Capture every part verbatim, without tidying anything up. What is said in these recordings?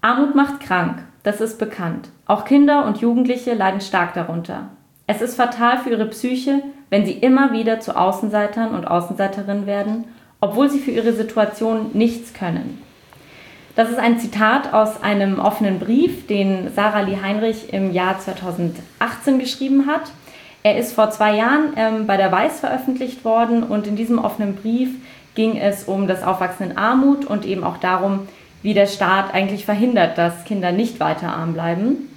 Armut macht krank, das ist bekannt. Auch Kinder und Jugendliche leiden stark darunter. Es ist fatal für ihre Psyche, wenn sie immer wieder zu Außenseitern und Außenseiterinnen werden, obwohl sie für ihre Situation nichts können. Das ist ein Zitat aus einem offenen Brief, den Sarah Lee Heinrich im Jahr zweitausendachtzehn geschrieben hat. Er ist vor zwei Jahren ähm, bei der Weiß veröffentlicht worden und in diesem offenen Brief ging es um das Aufwachsen in Armut und eben auch darum, wie der Staat eigentlich verhindert, dass Kinder nicht weiter arm bleiben.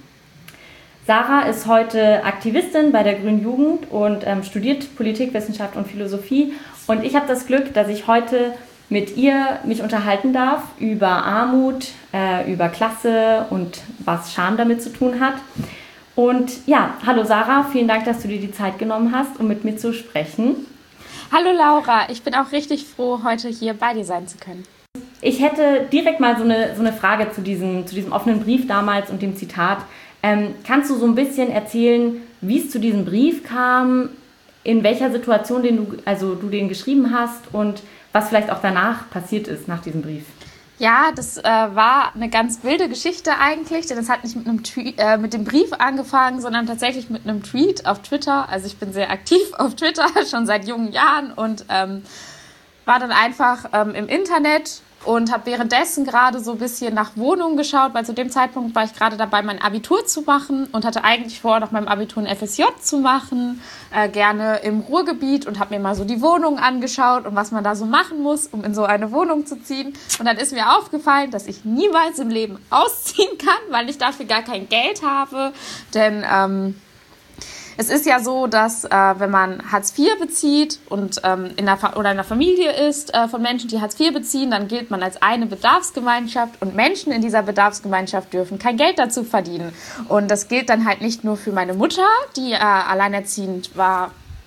Sarah ist heute Aktivistin bei der Grünen Jugend und ähm, studiert Politikwissenschaft und Philosophie. Und ich habe das Glück, dass ich heute mit ihr mich unterhalten darf über Armut, äh, über Klasse und was Scham damit zu tun hat. Und ja, hallo Sarah, vielen Dank, dass du dir die Zeit genommen hast, um mit mir zu sprechen. Hallo Laura, ich bin auch richtig froh, heute hier bei dir sein zu können. Ich hätte direkt mal so eine, so eine Frage zu diesem, zu diesem offenen Brief damals und dem Zitat. Ähm, kannst du so ein bisschen erzählen, wie es zu diesem Brief kam, in welcher Situation den du, also du den geschrieben hast und was vielleicht auch danach passiert ist, nach diesem Brief? Ja, das äh, war eine ganz wilde Geschichte eigentlich, denn es hat nicht mit einem Tweet, äh, mit dem Brief angefangen, sondern tatsächlich mit einem Tweet auf Twitter. Also ich bin sehr aktiv auf Twitter, schon seit jungen Jahren und ähm, war dann einfach ähm, im Internet und habe währenddessen gerade so ein bisschen nach Wohnungen geschaut, weil zu dem Zeitpunkt war ich gerade dabei, mein Abitur zu machen und hatte eigentlich vor, nach meinem Abitur ein F S J zu machen, äh, gerne im Ruhrgebiet und habe mir mal so die Wohnungen angeschaut und was man da so machen muss, um in so eine Wohnung zu ziehen. Und dann ist mir aufgefallen, dass ich niemals im Leben ausziehen kann, weil ich dafür gar kein Geld habe, denn ähm, es ist ja so, dass äh, wenn man Hartz vier bezieht und ähm, in einer Fa- oder in einer Familie ist äh, von Menschen, die Hartz vier beziehen, dann gilt man als eine Bedarfsgemeinschaft und Menschen in dieser Bedarfsgemeinschaft dürfen kein Geld dazu verdienen. Und das gilt dann halt nicht nur für meine Mutter, die äh, alleinerziehend war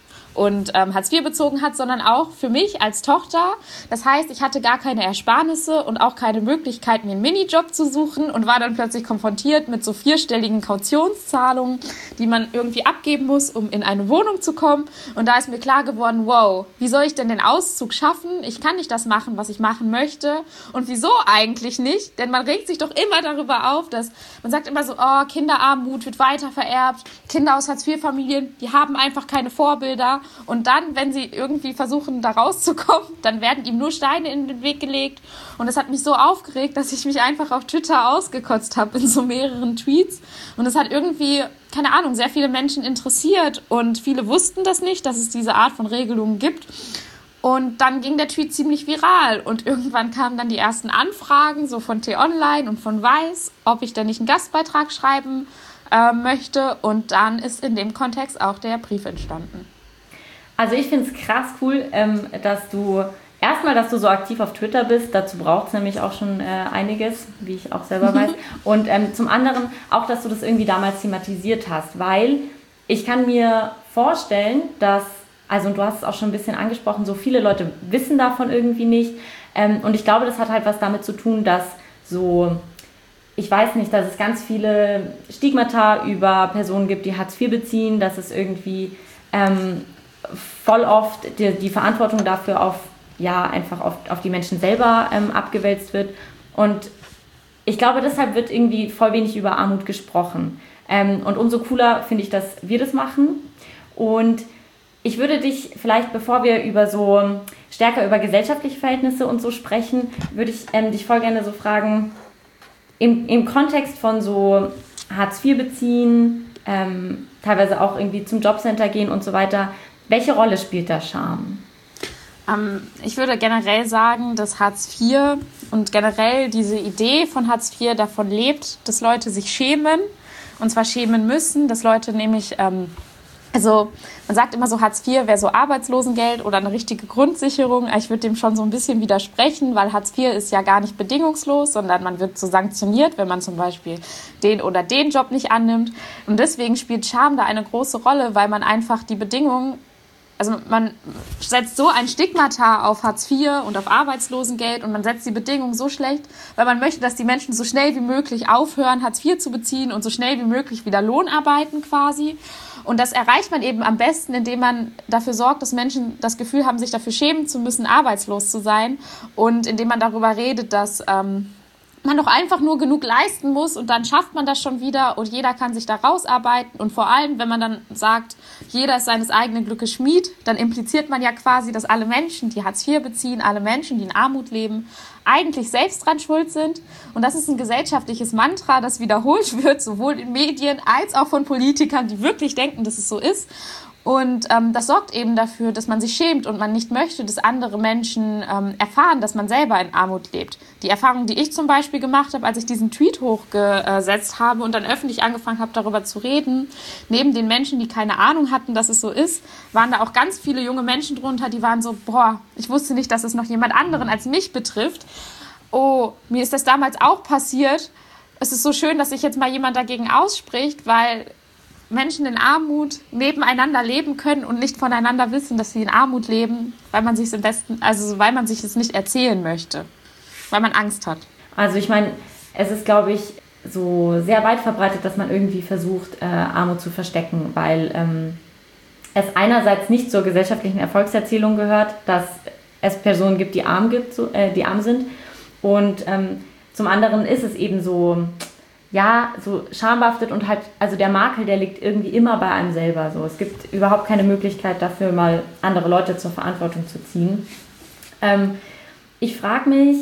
und ähm, Hartz vier bezogen hat, sondern auch für mich als Tochter. Das heißt, ich hatte gar keine Ersparnisse und auch keine Möglichkeit, mir einen Minijob zu suchen und war dann plötzlich konfrontiert mit so vierstelligen Kautionszahlungen, die man irgendwie abgeben muss, um in eine Wohnung zu kommen. Und da ist mir klar geworden, wow, wie soll ich denn den Auszug schaffen? Ich kann nicht das machen, was ich machen möchte. Und wieso eigentlich nicht? Denn man regt sich doch immer darüber auf, dass man sagt immer so, oh, Kinderarmut wird weiter vererbt. Kinder aus Hartz vier Familien, die haben einfach keine Vorbilder. Und dann, wenn sie irgendwie versuchen, da rauszukommen, dann werden ihm nur Steine in den Weg gelegt. Und das hat mich so aufgeregt, dass ich mich einfach auf Twitter ausgekotzt habe in so mehreren Tweets. Und es hat irgendwie, keine Ahnung, sehr viele Menschen interessiert. Und viele wussten das nicht, dass es diese Art von Regelungen gibt. Und dann ging der Tweet ziemlich viral. Und irgendwann kamen dann die ersten Anfragen, so von T-Online und von Weiß, ob ich denn nicht einen Gastbeitrag schreiben äh, möchte. Und dann ist in dem Kontext auch der Brief entstanden. Also ich finde es krass cool, ähm, dass du erstmal, dass du so aktiv auf Twitter bist. Dazu braucht es nämlich auch schon äh, einiges, wie ich auch selber weiß. Und ähm, zum anderen auch, dass du das irgendwie damals thematisiert hast, weil ich kann mir vorstellen, dass, also und du hast es auch schon ein bisschen angesprochen, so viele Leute wissen davon irgendwie nicht. Ähm, und ich glaube, das hat halt was damit zu tun, dass so, ich weiß nicht, dass es ganz viele Stigmata über Personen gibt, die Hartz vier beziehen, dass es irgendwie ähm, voll oft die, die Verantwortung dafür auf, ja, einfach auf, auf die Menschen selber ähm, abgewälzt wird. Und ich glaube, deshalb wird irgendwie voll wenig über Armut gesprochen. Ähm, und umso cooler finde ich, dass wir das machen. Und ich würde dich vielleicht, bevor wir über so stärker über gesellschaftliche Verhältnisse und so sprechen, würde ich ähm, dich voll gerne so fragen, im, im Kontext von so Hartz vier beziehen, ähm, teilweise auch irgendwie zum Jobcenter gehen und so weiter, welche Rolle spielt da Scham? Ähm, ich würde generell sagen, dass Hartz vier und generell diese Idee von Hartz vier davon lebt, dass Leute sich schämen. Und zwar schämen müssen, dass Leute nämlich, ähm, also man sagt immer so, Hartz vier wäre so Arbeitslosengeld oder eine richtige Grundsicherung. Ich würde dem schon so ein bisschen widersprechen, weil Hartz vier ist ja gar nicht bedingungslos, sondern man wird so sanktioniert, wenn man zum Beispiel den oder den Job nicht annimmt. Und deswegen spielt Scham da eine große Rolle, weil man einfach die Bedingungen, also man setzt so ein Stigmata auf Hartz vier und auf Arbeitslosengeld und man setzt die Bedingungen so schlecht, weil man möchte, dass die Menschen so schnell wie möglich aufhören, Hartz vier zu beziehen und so schnell wie möglich wieder Lohn arbeiten quasi. Und das erreicht man eben am besten, indem man dafür sorgt, dass Menschen das Gefühl haben, sich dafür schämen zu müssen, arbeitslos zu sein und indem man darüber redet, dass ähm, man doch einfach nur genug leisten muss und dann schafft man das schon wieder und jeder kann sich da rausarbeiten. Und vor allem, wenn man dann sagt, jeder ist seines eigenen Glückes Schmied, dann impliziert man ja quasi, dass alle Menschen, die Hartz vier beziehen, alle Menschen, die in Armut leben, eigentlich selbst dran schuld sind. Und das ist ein gesellschaftliches Mantra, das wiederholt wird, sowohl in Medien als auch von Politikern, die wirklich denken, dass es so ist. Und ähm, das sorgt eben dafür, dass man sich schämt und man nicht möchte, dass andere Menschen ähm, erfahren, dass man selber in Armut lebt. Die Erfahrung, die ich zum Beispiel gemacht habe, als ich diesen Tweet hochgesetzt habe und dann öffentlich angefangen habe, darüber zu reden, neben den Menschen, die keine Ahnung hatten, dass es so ist, waren da auch ganz viele junge Menschen drunter, die waren so, boah, ich wusste nicht, dass es noch jemand anderen als mich betrifft. Oh, mir ist das damals auch passiert. Es ist so schön, dass sich jetzt mal jemand dagegen ausspricht, weil Menschen in Armut nebeneinander leben können und nicht voneinander wissen, dass sie in Armut leben, weil man sich es im besten, also weil man sich es nicht erzählen möchte, weil man Angst hat. Also ich meine, es ist, glaube ich, so sehr weit verbreitet, dass man irgendwie versucht, äh, Armut zu verstecken, weil ähm, es einerseits nicht zur gesellschaftlichen Erfolgserzählung gehört, dass es Personen gibt, die arm, gibt, so, äh, die arm sind, und ähm, zum anderen ist es eben so, ja, so schambehaftet und halt, also der Makel, der liegt irgendwie immer bei einem selber. So. Es gibt überhaupt keine Möglichkeit dafür, mal andere Leute zur Verantwortung zu ziehen. Ähm, ich frage mich,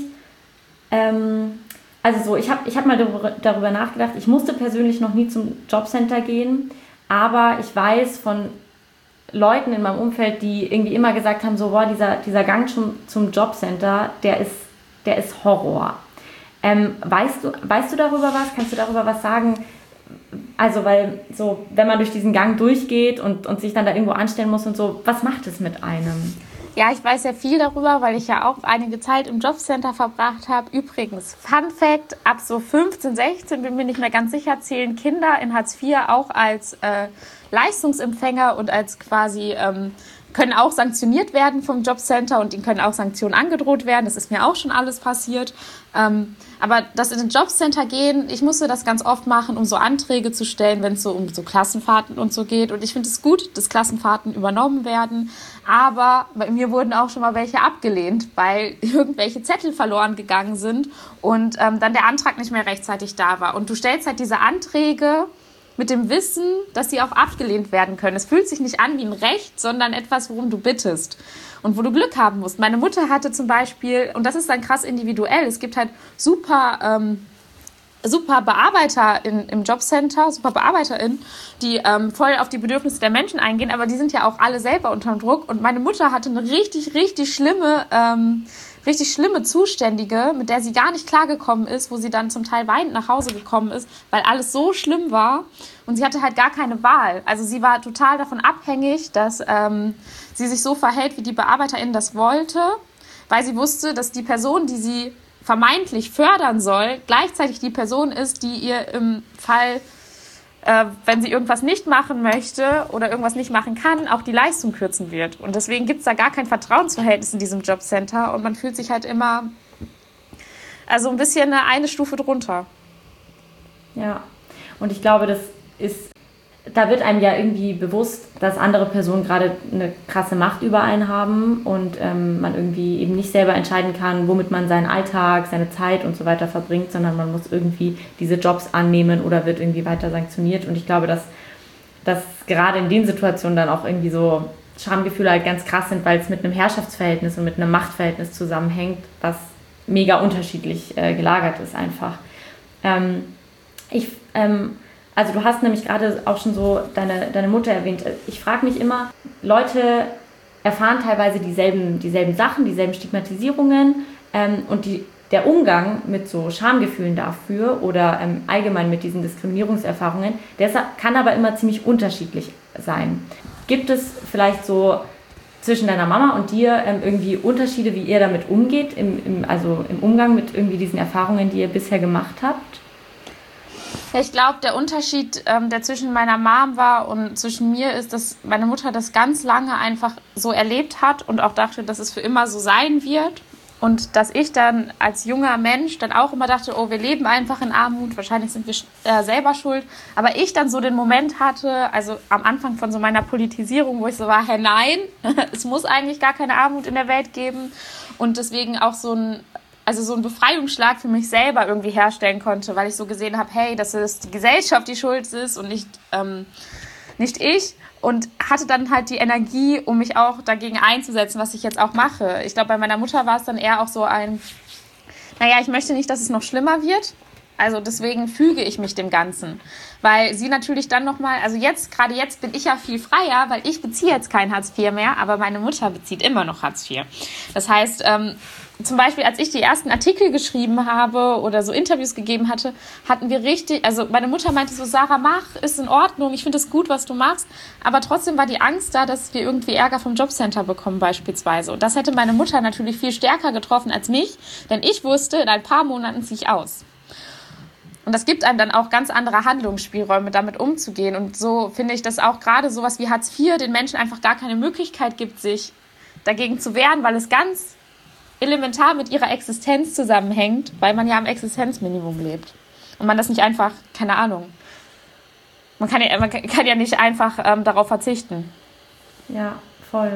ähm, also so, ich habe ich hab mal darüber, darüber nachgedacht, ich musste persönlich noch nie zum Jobcenter gehen, aber ich weiß von Leuten in meinem Umfeld, die irgendwie immer gesagt haben, so, boah, dieser, dieser Gang zum, zum Jobcenter, der ist, der ist Horror. Ähm, weißt du, weißt du darüber was? Kannst du darüber was sagen? Also, weil so, wenn man durch diesen Gang durchgeht und, und sich dann da irgendwo anstellen muss und so, was macht es mit einem? Ja, ich weiß ja viel darüber, weil ich ja auch einige Zeit im Jobcenter verbracht habe. Übrigens, Fun Fact, ab so fünfzehn, sechzehn, bin mir nicht mehr ganz sicher, zählen Kinder in Hartz vier auch als äh, Leistungsempfänger und als quasi, ähm, können auch sanktioniert werden vom Jobcenter und ihnen können auch Sanktionen angedroht werden. Das ist mir auch schon alles passiert. Ähm, aber das in den Jobcenter gehen, ich musste das ganz oft machen, um so Anträge zu stellen, wenn es so um so Klassenfahrten und so geht. Und ich finde es gut, dass Klassenfahrten übernommen werden. Aber bei mir wurden auch schon mal welche abgelehnt, weil irgendwelche Zettel verloren gegangen sind und ähm, dann der Antrag nicht mehr rechtzeitig da war. Und du stellst halt diese Anträge mit dem Wissen, dass sie auch abgelehnt werden können. Es fühlt sich nicht an wie ein Recht, sondern etwas, worum du bittest und wo du Glück haben musst. Meine Mutter hatte zum Beispiel, und das ist dann krass individuell, es gibt halt super, ähm, super Bearbeiter in, im Jobcenter, super BearbeiterInnen, die ähm, voll auf die Bedürfnisse der Menschen eingehen, aber die sind ja auch alle selber unter Druck. Und meine Mutter hatte eine richtig, richtig schlimme ähm, richtig schlimme Zuständige, mit der sie gar nicht klargekommen ist, wo sie dann zum Teil weinend nach Hause gekommen ist, weil alles so schlimm war und sie hatte halt gar keine Wahl. Also sie war total davon abhängig, dass ähm, sie sich so verhält, wie die BearbeiterInnen das wollte, weil sie wusste, dass die Person, die sie vermeintlich fördern soll, gleichzeitig die Person ist, die ihr im Fall, äh, wenn sie irgendwas nicht machen möchte oder irgendwas nicht machen kann, auch die Leistung kürzen wird. Und deswegen gibt es da gar kein Vertrauensverhältnis in diesem Jobcenter und man fühlt sich halt immer, also ein bisschen eine, eine Stufe drunter. Ja, und ich glaube, das ist, da wird einem ja irgendwie bewusst, dass andere Personen gerade eine krasse Macht über einen haben und ähm, man irgendwie eben nicht selber entscheiden kann, womit man seinen Alltag, seine Zeit und so weiter verbringt, sondern man muss irgendwie diese Jobs annehmen oder wird irgendwie weiter sanktioniert. Und ich glaube, dass, dass gerade in den Situationen dann auch irgendwie so Schamgefühle halt ganz krass sind, weil es mit einem Herrschaftsverhältnis und mit einem Machtverhältnis zusammenhängt, was mega unterschiedlich äh, gelagert ist einfach. Ähm, ich ähm, Also du hast nämlich gerade auch schon so deine, deine Mutter erwähnt. Ich frage mich immer, Leute erfahren teilweise dieselben, dieselben Sachen, dieselben Stigmatisierungen ähm, und die, der Umgang mit so Schamgefühlen dafür oder ähm, allgemein mit diesen Diskriminierungserfahrungen, der ist, kann aber immer ziemlich unterschiedlich sein. Gibt es vielleicht so zwischen deiner Mama und dir ähm, irgendwie Unterschiede, wie ihr damit umgeht, im, im, also im Umgang mit irgendwie diesen Erfahrungen, die ihr bisher gemacht habt? Ja, ich glaube, der Unterschied, ähm, der zwischen meiner Mom war und zwischen mir ist, dass meine Mutter das ganz lange einfach so erlebt hat und auch dachte, dass es für immer so sein wird. Und dass ich dann als junger Mensch dann auch immer dachte, oh, wir leben einfach in Armut, wahrscheinlich sind wir äh, selber schuld. Aber ich dann so den Moment hatte, also am Anfang von so meiner Politisierung, wo ich so war, hey, nein, es muss eigentlich gar keine Armut in der Welt geben. Und deswegen auch so ein also so einen Befreiungsschlag für mich selber irgendwie herstellen konnte, weil ich so gesehen habe, hey, dass es die Gesellschaft, die schuld ist und nicht, ähm, nicht ich. Und hatte dann halt die Energie, um mich auch dagegen einzusetzen, was ich jetzt auch mache. Ich glaube, bei meiner Mutter war es dann eher auch so ein, naja, ich möchte nicht, dass es noch schlimmer wird. Also deswegen füge ich mich dem Ganzen. Weil sie natürlich dann nochmal, also jetzt, gerade jetzt bin ich ja viel freier, weil ich beziehe jetzt kein Hartz vier mehr, aber meine Mutter bezieht immer noch Hartz vier. Das heißt, ähm, zum Beispiel, als ich die ersten Artikel geschrieben habe oder so Interviews gegeben hatte, hatten wir richtig, also meine Mutter meinte so, Sarah, mach, ist in Ordnung, ich finde es gut, was du machst, aber trotzdem war die Angst da, dass wir irgendwie Ärger vom Jobcenter bekommen beispielsweise. Und das hätte meine Mutter natürlich viel stärker getroffen als mich, denn ich wusste, in ein paar Monaten ziehe ich aus. Und das gibt einem dann auch ganz andere Handlungsspielräume, damit umzugehen. Und so finde ich, dass auch gerade sowas wie Hartz vier den Menschen einfach gar keine Möglichkeit gibt, sich dagegen zu wehren, weil es ganz elementar mit ihrer Existenz zusammenhängt, weil man ja am Existenzminimum lebt. Und man das nicht einfach, keine Ahnung, man kann ja, man kann ja nicht einfach ähm, darauf verzichten. Ja, voll.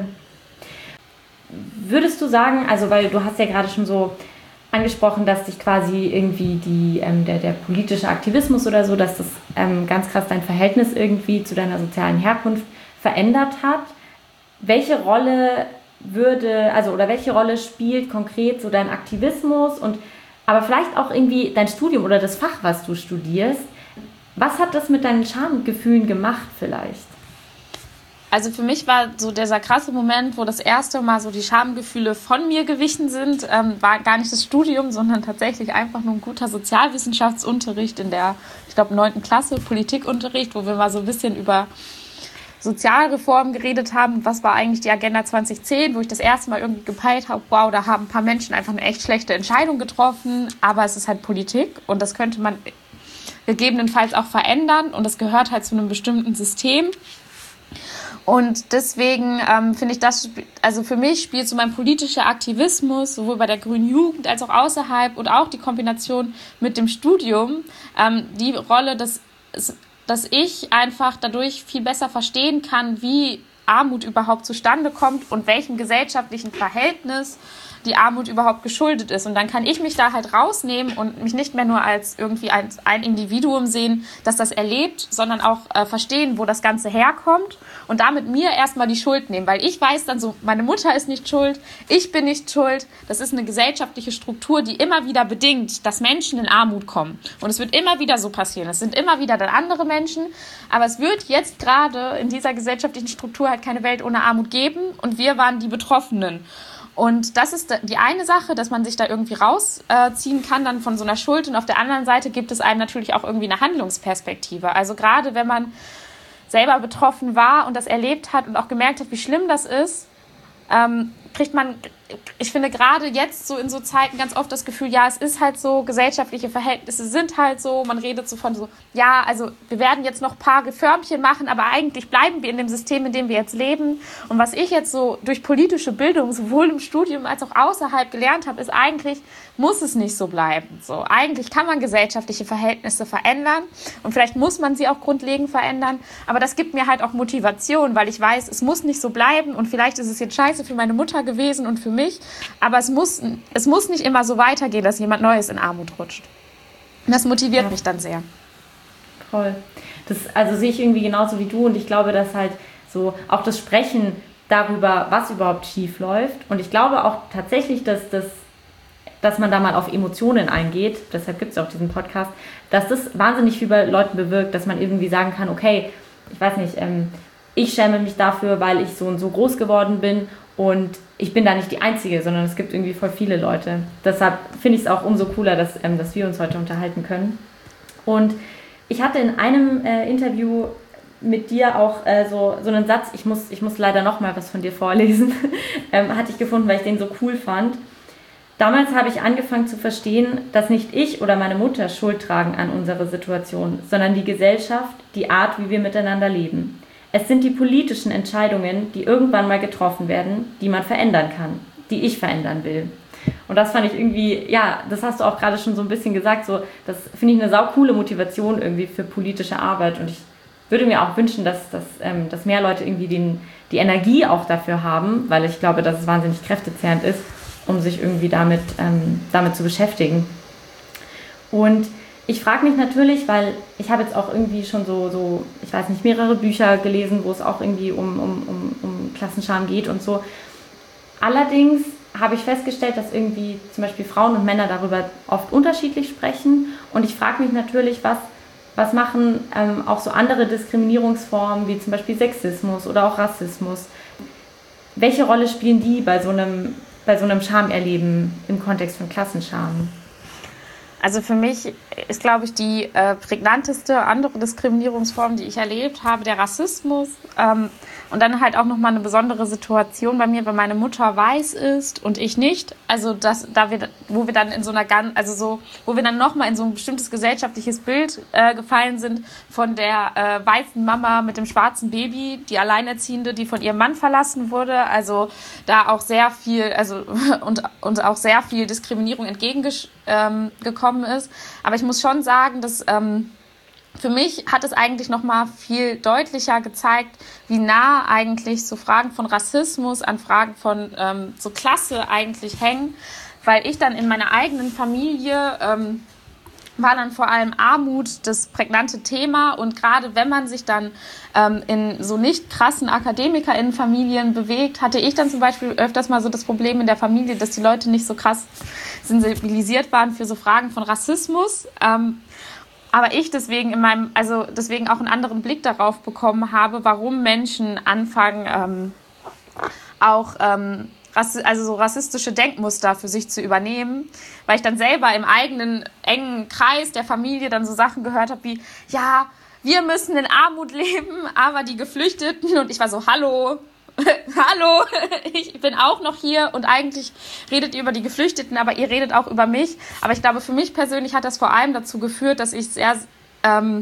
Würdest du sagen, also weil du hast ja gerade schon so angesprochen, dass dich quasi irgendwie die, ähm, der, der politische Aktivismus oder so, dass das ähm, ganz krass dein Verhältnis irgendwie zu deiner sozialen Herkunft verändert hat. Welche Rolle würde, also oder welche Rolle spielt konkret so dein Aktivismus und aber vielleicht auch irgendwie dein Studium oder das Fach, was du studierst? Was hat das mit deinen Schamgefühlen gemacht vielleicht? Also für mich war so dieser krasse Moment, wo das erste Mal so die Schamgefühle von mir gewichen sind, ähm, war gar nicht das Studium, sondern tatsächlich einfach nur ein guter Sozialwissenschaftsunterricht in der, ich glaube, neunten Klasse, Politikunterricht, wo wir mal so ein bisschen über Sozialreform geredet haben. Was war eigentlich die Agenda zwanzig zehn, wo ich das erste Mal irgendwie gepeilt habe, wow, da haben ein paar Menschen einfach eine echt schlechte Entscheidung getroffen, aber es ist halt Politik und das könnte man gegebenenfalls auch verändern und das gehört halt zu einem bestimmten System. Und deswegen ähm, finde ich das, also für mich spielt so mein politischer Aktivismus, sowohl bei der Grünen Jugend als auch außerhalb und auch die Kombination mit dem Studium, ähm, die Rolle, dass, dass ich einfach dadurch viel besser verstehen kann, wie Armut überhaupt zustande kommt und welchem gesellschaftlichen Verhältnis die Armut überhaupt geschuldet ist. Und dann kann ich mich da halt rausnehmen und mich nicht mehr nur als irgendwie ein, ein Individuum sehen, das das erlebt, sondern auch äh, verstehen, wo das Ganze herkommt und damit mir erstmal die Schuld nehmen. Weil ich weiß dann so, meine Mutter ist nicht schuld, ich bin nicht schuld. Das ist eine gesellschaftliche Struktur, die immer wieder bedingt, dass Menschen in Armut kommen. Und es wird immer wieder so passieren. Es sind immer wieder dann andere Menschen. Aber es wird jetzt gerade in dieser gesellschaftlichen Struktur halt keine Welt ohne Armut geben. Und wir waren die Betroffenen. Und das ist die eine Sache, dass man sich da irgendwie rausziehen kann dann von so einer Schuld. Und auf der anderen Seite gibt es einem natürlich auch irgendwie eine Handlungsperspektive. Also gerade wenn man selber betroffen war und das erlebt hat und auch gemerkt hat, wie schlimm das ist, ähm, kriegt man, ich finde gerade jetzt so in so Zeiten ganz oft das Gefühl, ja, es ist halt so, gesellschaftliche Verhältnisse sind halt so, man redet so von so, ja, also wir werden jetzt noch ein paar Reformchen machen, aber eigentlich bleiben wir in dem System, in dem wir jetzt leben. Und was ich jetzt so durch politische Bildung, sowohl im Studium als auch außerhalb gelernt habe, ist eigentlich, muss es nicht so bleiben. So, eigentlich kann man gesellschaftliche Verhältnisse verändern und vielleicht muss man sie auch grundlegend verändern, aber das gibt mir halt auch Motivation, weil ich weiß, es muss nicht so bleiben und vielleicht ist es jetzt scheiße für meine Mutter gewesen und für mich, aber es muss, es muss nicht immer so weitergehen, dass jemand Neues in Armut rutscht. Und das motiviert ja. mich dann sehr. Voll. Das, also sehe ich irgendwie genauso wie du und ich glaube, dass halt so auch das Sprechen darüber, was überhaupt schief läuft und ich glaube auch tatsächlich, dass, das, dass man da mal auf Emotionen eingeht, deshalb gibt es auch diesen Podcast, dass das wahnsinnig viel bei Leuten bewirkt, dass man irgendwie sagen kann, okay, ich weiß nicht, ähm, ich schäme mich dafür, weil ich so und so groß geworden bin und ich bin da nicht die Einzige, sondern es gibt irgendwie voll viele Leute. Deshalb finde ich es auch umso cooler, dass, ähm, dass wir uns heute unterhalten können. Und ich hatte in einem äh, Interview mit dir auch äh, so, so einen Satz, ich muss, ich muss leider noch mal was von dir vorlesen, ähm, hatte ich gefunden, weil ich den so cool fand. Damals habe ich angefangen zu verstehen, dass nicht ich oder meine Mutter Schuld tragen an unserer Situation, sondern die Gesellschaft, die Art, wie wir miteinander leben. Es sind die politischen Entscheidungen, die irgendwann mal getroffen werden, die man verändern kann, die ich verändern will. Und das fand ich irgendwie, ja, das hast du auch gerade schon so ein bisschen gesagt, so, das finde ich eine saucoole Motivation irgendwie für politische Arbeit. Und ich würde mir auch wünschen, dass, dass, ähm, dass mehr Leute irgendwie den, die Energie auch dafür haben, weil ich glaube, dass es wahnsinnig kräftezehrend ist, um sich irgendwie damit, ähm, damit zu beschäftigen. Und ich frage mich natürlich, weil ich habe jetzt auch irgendwie schon so, so, ich weiß nicht, mehrere Bücher gelesen, wo es auch irgendwie um, um, um, um Klassenscham geht und so. Allerdings habe ich festgestellt, dass irgendwie zum Beispiel Frauen und Männer darüber oft unterschiedlich sprechen. Und ich frage mich natürlich, was, was machen ähm, auch so andere Diskriminierungsformen, wie zum Beispiel Sexismus oder auch Rassismus. Welche Rolle spielen die bei so einem, bei so einem Schamerleben im Kontext von Klassenscham? Also für mich ist, glaube ich, die äh, prägnanteste andere Diskriminierungsform, die ich erlebt habe, der Rassismus. Ähm, und dann halt auch nochmal eine besondere Situation bei mir, weil meine Mutter weiß ist und ich nicht. Also das, da wir, wo wir dann in so einer ganz, also so, wo wir dann nochmal in so ein bestimmtes gesellschaftliches Bild äh, gefallen sind von der äh, weißen Mama mit dem schwarzen Baby, die Alleinerziehende, die von ihrem Mann verlassen wurde. Also da auch sehr viel, also und, und auch sehr viel Diskriminierung entgegengekommen ist. Aber ich muss schon sagen, dass ähm, für mich hat es eigentlich noch mal viel deutlicher gezeigt, wie nah eigentlich so Fragen von Rassismus an Fragen von ähm, so Klasse eigentlich hängen, weil ich dann in meiner eigenen Familie ähm, war dann vor allem Armut das prägnante Thema und gerade wenn man sich dann ähm, in so nicht krassen AkademikerInnen-Familien bewegt, hatte ich dann zum Beispiel öfters mal so das Problem in der Familie, dass die Leute nicht so krass sensibilisiert waren für so Fragen von Rassismus. Ähm, aber ich deswegen in meinem, also deswegen auch einen anderen Blick darauf bekommen habe, warum Menschen anfangen, ähm, auch ähm, also so rassistische Denkmuster für sich zu übernehmen, weil ich dann selber im eigenen engen Kreis der Familie dann so Sachen gehört habe wie, ja, wir müssen in Armut leben, aber die Geflüchteten, und ich war so, hallo, hallo, ich bin auch noch hier und eigentlich redet ihr über die Geflüchteten, aber ihr redet auch über mich. Aber ich glaube, für mich persönlich hat das vor allem dazu geführt, dass ich sehr, ähm,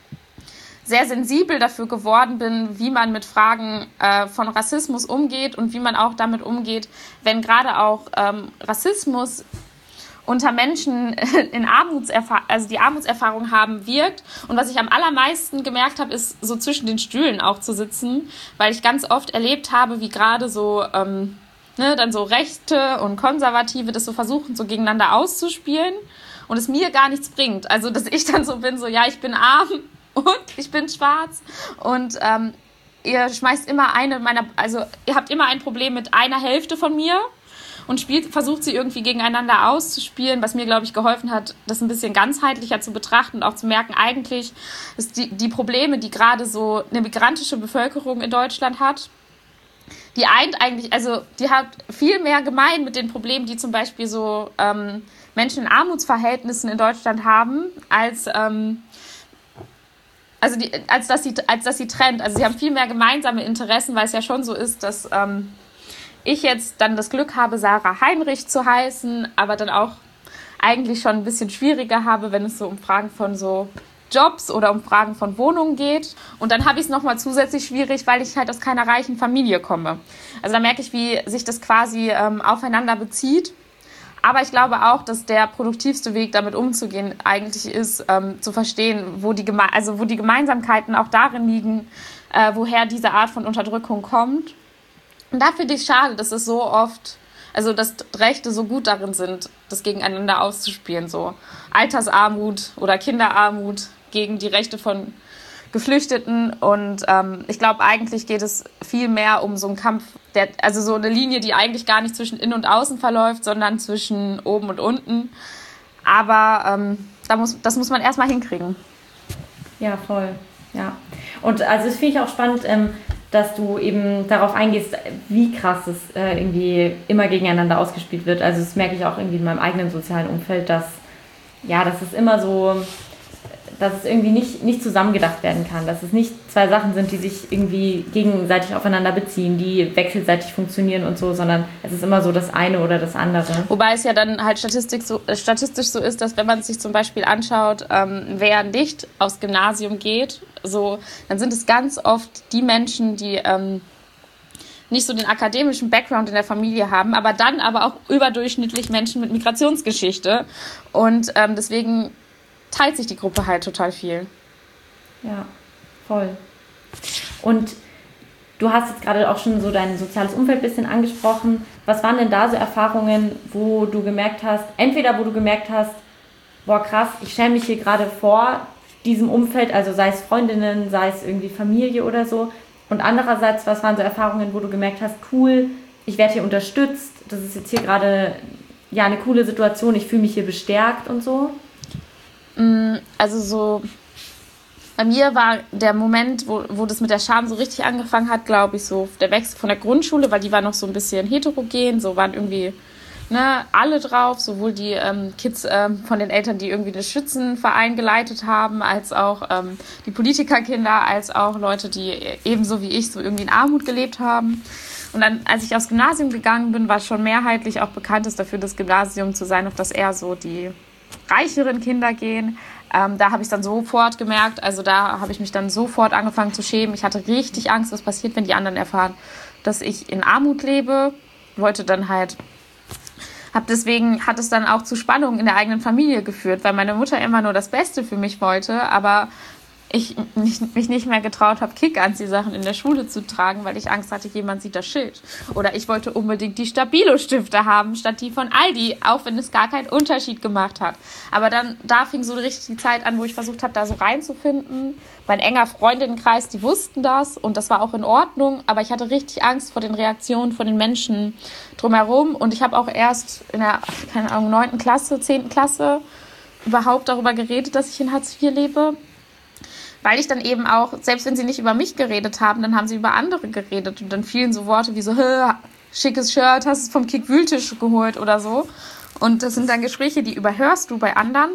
sehr sensibel dafür geworden bin, wie man mit Fragen äh, von Rassismus umgeht und wie man auch damit umgeht, wenn gerade auch ähm, Rassismus unter Menschen in Armutserfahrung, also die Armutserfahrung haben, wirkt. Und was ich am allermeisten gemerkt habe, ist so zwischen den Stühlen auch zu sitzen, weil ich ganz oft erlebt habe, wie gerade so, ähm, ne, dann so Rechte und Konservative das so versuchen, so gegeneinander auszuspielen und es mir gar nichts bringt. Also, dass ich dann so bin, so, ja, ich bin arm und ich bin schwarz und ähm, ihr schmeißt immer eine meiner, also ihr habt immer ein Problem mit einer Hälfte von mir und spielt, versucht sie irgendwie gegeneinander auszuspielen, was mir, glaube ich, geholfen hat, das ein bisschen ganzheitlicher zu betrachten und auch zu merken, eigentlich ist die, die Probleme, die gerade so eine migrantische Bevölkerung in Deutschland hat, die eint eigentlich, also die hat viel mehr gemein mit den Problemen, die zum Beispiel so ähm, Menschen in Armutsverhältnissen in Deutschland haben, als ähm, also die, als dass sie als dass sie trennt. Also sie haben viel mehr gemeinsame Interessen, weil es ja schon so ist, dass ähm, ich jetzt dann das Glück habe, Sarah Heinrich zu heißen, aber dann auch eigentlich schon ein bisschen schwieriger habe, wenn es so um Fragen von so Jobs oder um Fragen von Wohnungen geht. Und dann habe ich es nochmal zusätzlich schwierig, weil ich halt aus keiner reichen Familie komme. Also da merke ich, wie sich das quasi ähm, aufeinander bezieht. Aber ich glaube auch, dass der produktivste Weg, damit umzugehen, eigentlich ist, ähm, zu verstehen, wo die, Geme- also wo die Gemeinsamkeiten auch darin liegen, äh, woher diese Art von Unterdrückung kommt. Und da finde ich schade, dass es so oft, also dass Rechte so gut darin sind, das gegeneinander auszuspielen, so Altersarmut oder Kinderarmut gegen die Rechte von Geflüchteten. Und ähm, ich glaube, eigentlich geht es viel mehr um so einen Kampf, der, also so eine Linie, die eigentlich gar nicht zwischen Innen und Außen verläuft, sondern zwischen oben und unten. Aber ähm, da muss, das muss man erstmal hinkriegen. Ja, voll. Ja. Und also das finde ich auch spannend, ähm, dass du eben darauf eingehst, wie krass es äh, irgendwie immer gegeneinander ausgespielt wird. Also das merke ich auch irgendwie in meinem eigenen sozialen Umfeld, dass ja, dass es immer so, dass es irgendwie nicht, nicht zusammengedacht werden kann, dass es nicht zwei Sachen sind, die sich irgendwie gegenseitig aufeinander beziehen, die wechselseitig funktionieren und so, sondern es ist immer so das eine oder das andere. Wobei es ja dann halt Statistik so, äh, statistisch so ist, dass wenn man sich zum Beispiel anschaut, ähm, wer nicht aufs Gymnasium geht, so, dann sind es ganz oft die Menschen, die ähm, nicht so den akademischen Background in der Familie haben, aber dann aber auch überdurchschnittlich Menschen mit Migrationsgeschichte. Und ähm, deswegen teilt sich die Gruppe halt total viel. Ja, voll. Und du hast jetzt gerade auch schon so dein soziales Umfeld ein bisschen angesprochen. was waren denn da so Erfahrungen, wo du gemerkt hast, entweder wo du gemerkt hast, boah krass, ich schäme mich hier gerade vor diesem Umfeld, also sei es Freundinnen, sei es irgendwie Familie oder so. Und andererseits, was waren so Erfahrungen, wo du gemerkt hast, cool, ich werde hier unterstützt, das ist jetzt hier gerade ja eine coole Situation, ich fühle mich hier bestärkt und so? Also so, bei mir war der Moment, wo, wo das mit der Scham so richtig angefangen hat, glaube ich, so der Wechsel von der Grundschule, weil die war noch so ein bisschen heterogen, so waren irgendwie ne, alle drauf, sowohl die ähm, Kids ähm, von den Eltern, die irgendwie den Schützenverein geleitet haben, als auch ähm, die Politikerkinder, als auch Leute, die ebenso wie ich so irgendwie in Armut gelebt haben. Und dann, als ich aufs Gymnasium gegangen bin, war schon mehrheitlich auch bekannt ist dafür, das Gymnasium zu sein, auf das eher so die reicheren Kinder gehen. Ähm, da habe ich dann sofort gemerkt, also da habe ich mich dann sofort angefangen zu schämen. Ich hatte richtig Angst, was passiert, wenn die anderen erfahren, dass ich in Armut lebe. Wollte dann halt, hab deswegen hat es dann auch zu Spannungen in der eigenen Familie geführt, weil meine Mutter immer nur das Beste für mich wollte, aber ich mich, mich nicht mehr getraut habe, Kick-Anzieh-Sachen in der Schule zu tragen, weil ich Angst hatte, jemand sieht das Schild. Oder ich wollte unbedingt die Stabilo-Stifte haben, statt die von Aldi, auch wenn es gar keinen Unterschied gemacht hat. Aber dann, da fing so richtig die Zeit an, wo ich versucht habe, da so reinzufinden. Mein enger Freundinnenkreis, die wussten das und das war auch in Ordnung, aber ich hatte richtig Angst vor den Reaktionen von den Menschen drumherum und ich habe auch erst in der, keine Ahnung, neunten Klasse, zehnten Klasse überhaupt darüber geredet, dass ich in Hartz vier lebe. Weil ich dann eben auch, selbst wenn sie nicht über mich geredet haben, dann haben sie über andere geredet. Und dann fielen so Worte wie so, schickes Shirt, hast es vom Kick-Wühltisch geholt oder so. Und das sind dann Gespräche, die überhörst du bei anderen.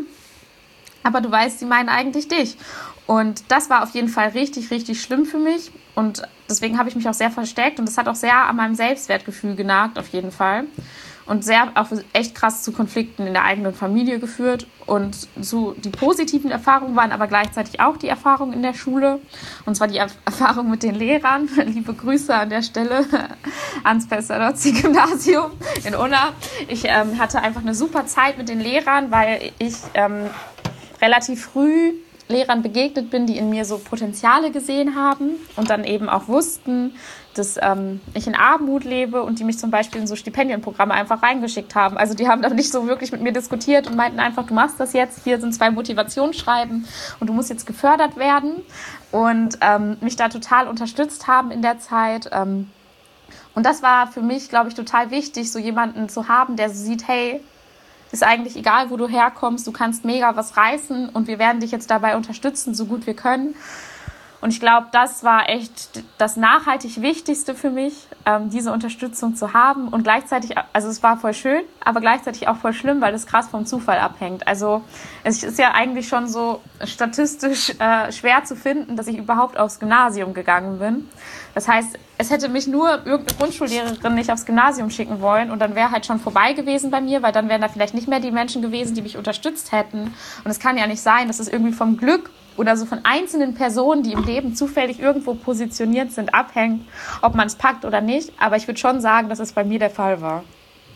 Aber du weißt, sie meinen eigentlich dich. Und das war auf jeden Fall richtig, richtig schlimm für mich. Und deswegen habe ich mich auch sehr versteckt. Und das hat auch sehr an meinem Selbstwertgefühl genagt, auf jeden Fall. Und sehr auch echt krass zu Konflikten in der eigenen Familie geführt. Und so die positiven Erfahrungen waren aber gleichzeitig auch die Erfahrungen in der Schule. Und zwar die Erfahrung mit den Lehrern. Liebe Grüße an der Stelle ans Pestalozzi-Gymnasium in Unna. Ich ähm, hatte einfach eine super Zeit mit den Lehrern, weil ich ähm, relativ früh Lehrern begegnet bin, die in mir so Potenziale gesehen haben und dann eben auch wussten, dass ähm, ich in Armut lebe und die mich zum Beispiel in so Stipendienprogramme einfach reingeschickt haben. Also die haben da nicht so wirklich mit mir diskutiert und meinten einfach, du machst das jetzt, hier sind zwei Motivationsschreiben und du musst jetzt gefördert werden und ähm, mich da total unterstützt haben in der Zeit. Ähm, und das war für mich, glaube ich, total wichtig, so jemanden zu haben, der so sieht, hey, ist eigentlich egal, wo du herkommst, du kannst mega was reißen und wir werden dich jetzt dabei unterstützen, so gut wir können. Und ich glaube, das war echt das nachhaltig Wichtigste für mich, ähm, diese Unterstützung zu haben. Und gleichzeitig, also es war voll schön, aber gleichzeitig auch voll schlimm, weil das krass vom Zufall abhängt. Also es ist ja eigentlich schon so statistisch äh, schwer zu finden, dass ich überhaupt aufs Gymnasium gegangen bin. Das heißt, es hätte mich nur irgendeine Grundschullehrerin nicht aufs Gymnasium schicken wollen und dann wäre halt schon vorbei gewesen bei mir, weil dann wären da vielleicht nicht mehr die Menschen gewesen, die mich unterstützt hätten. Und es kann ja nicht sein, dass es irgendwie vom Glück oder so von einzelnen Personen, die im Leben zufällig irgendwo positioniert sind, abhängt, ob man es packt oder nicht. Aber ich würde schon sagen, dass es bei mir der Fall war.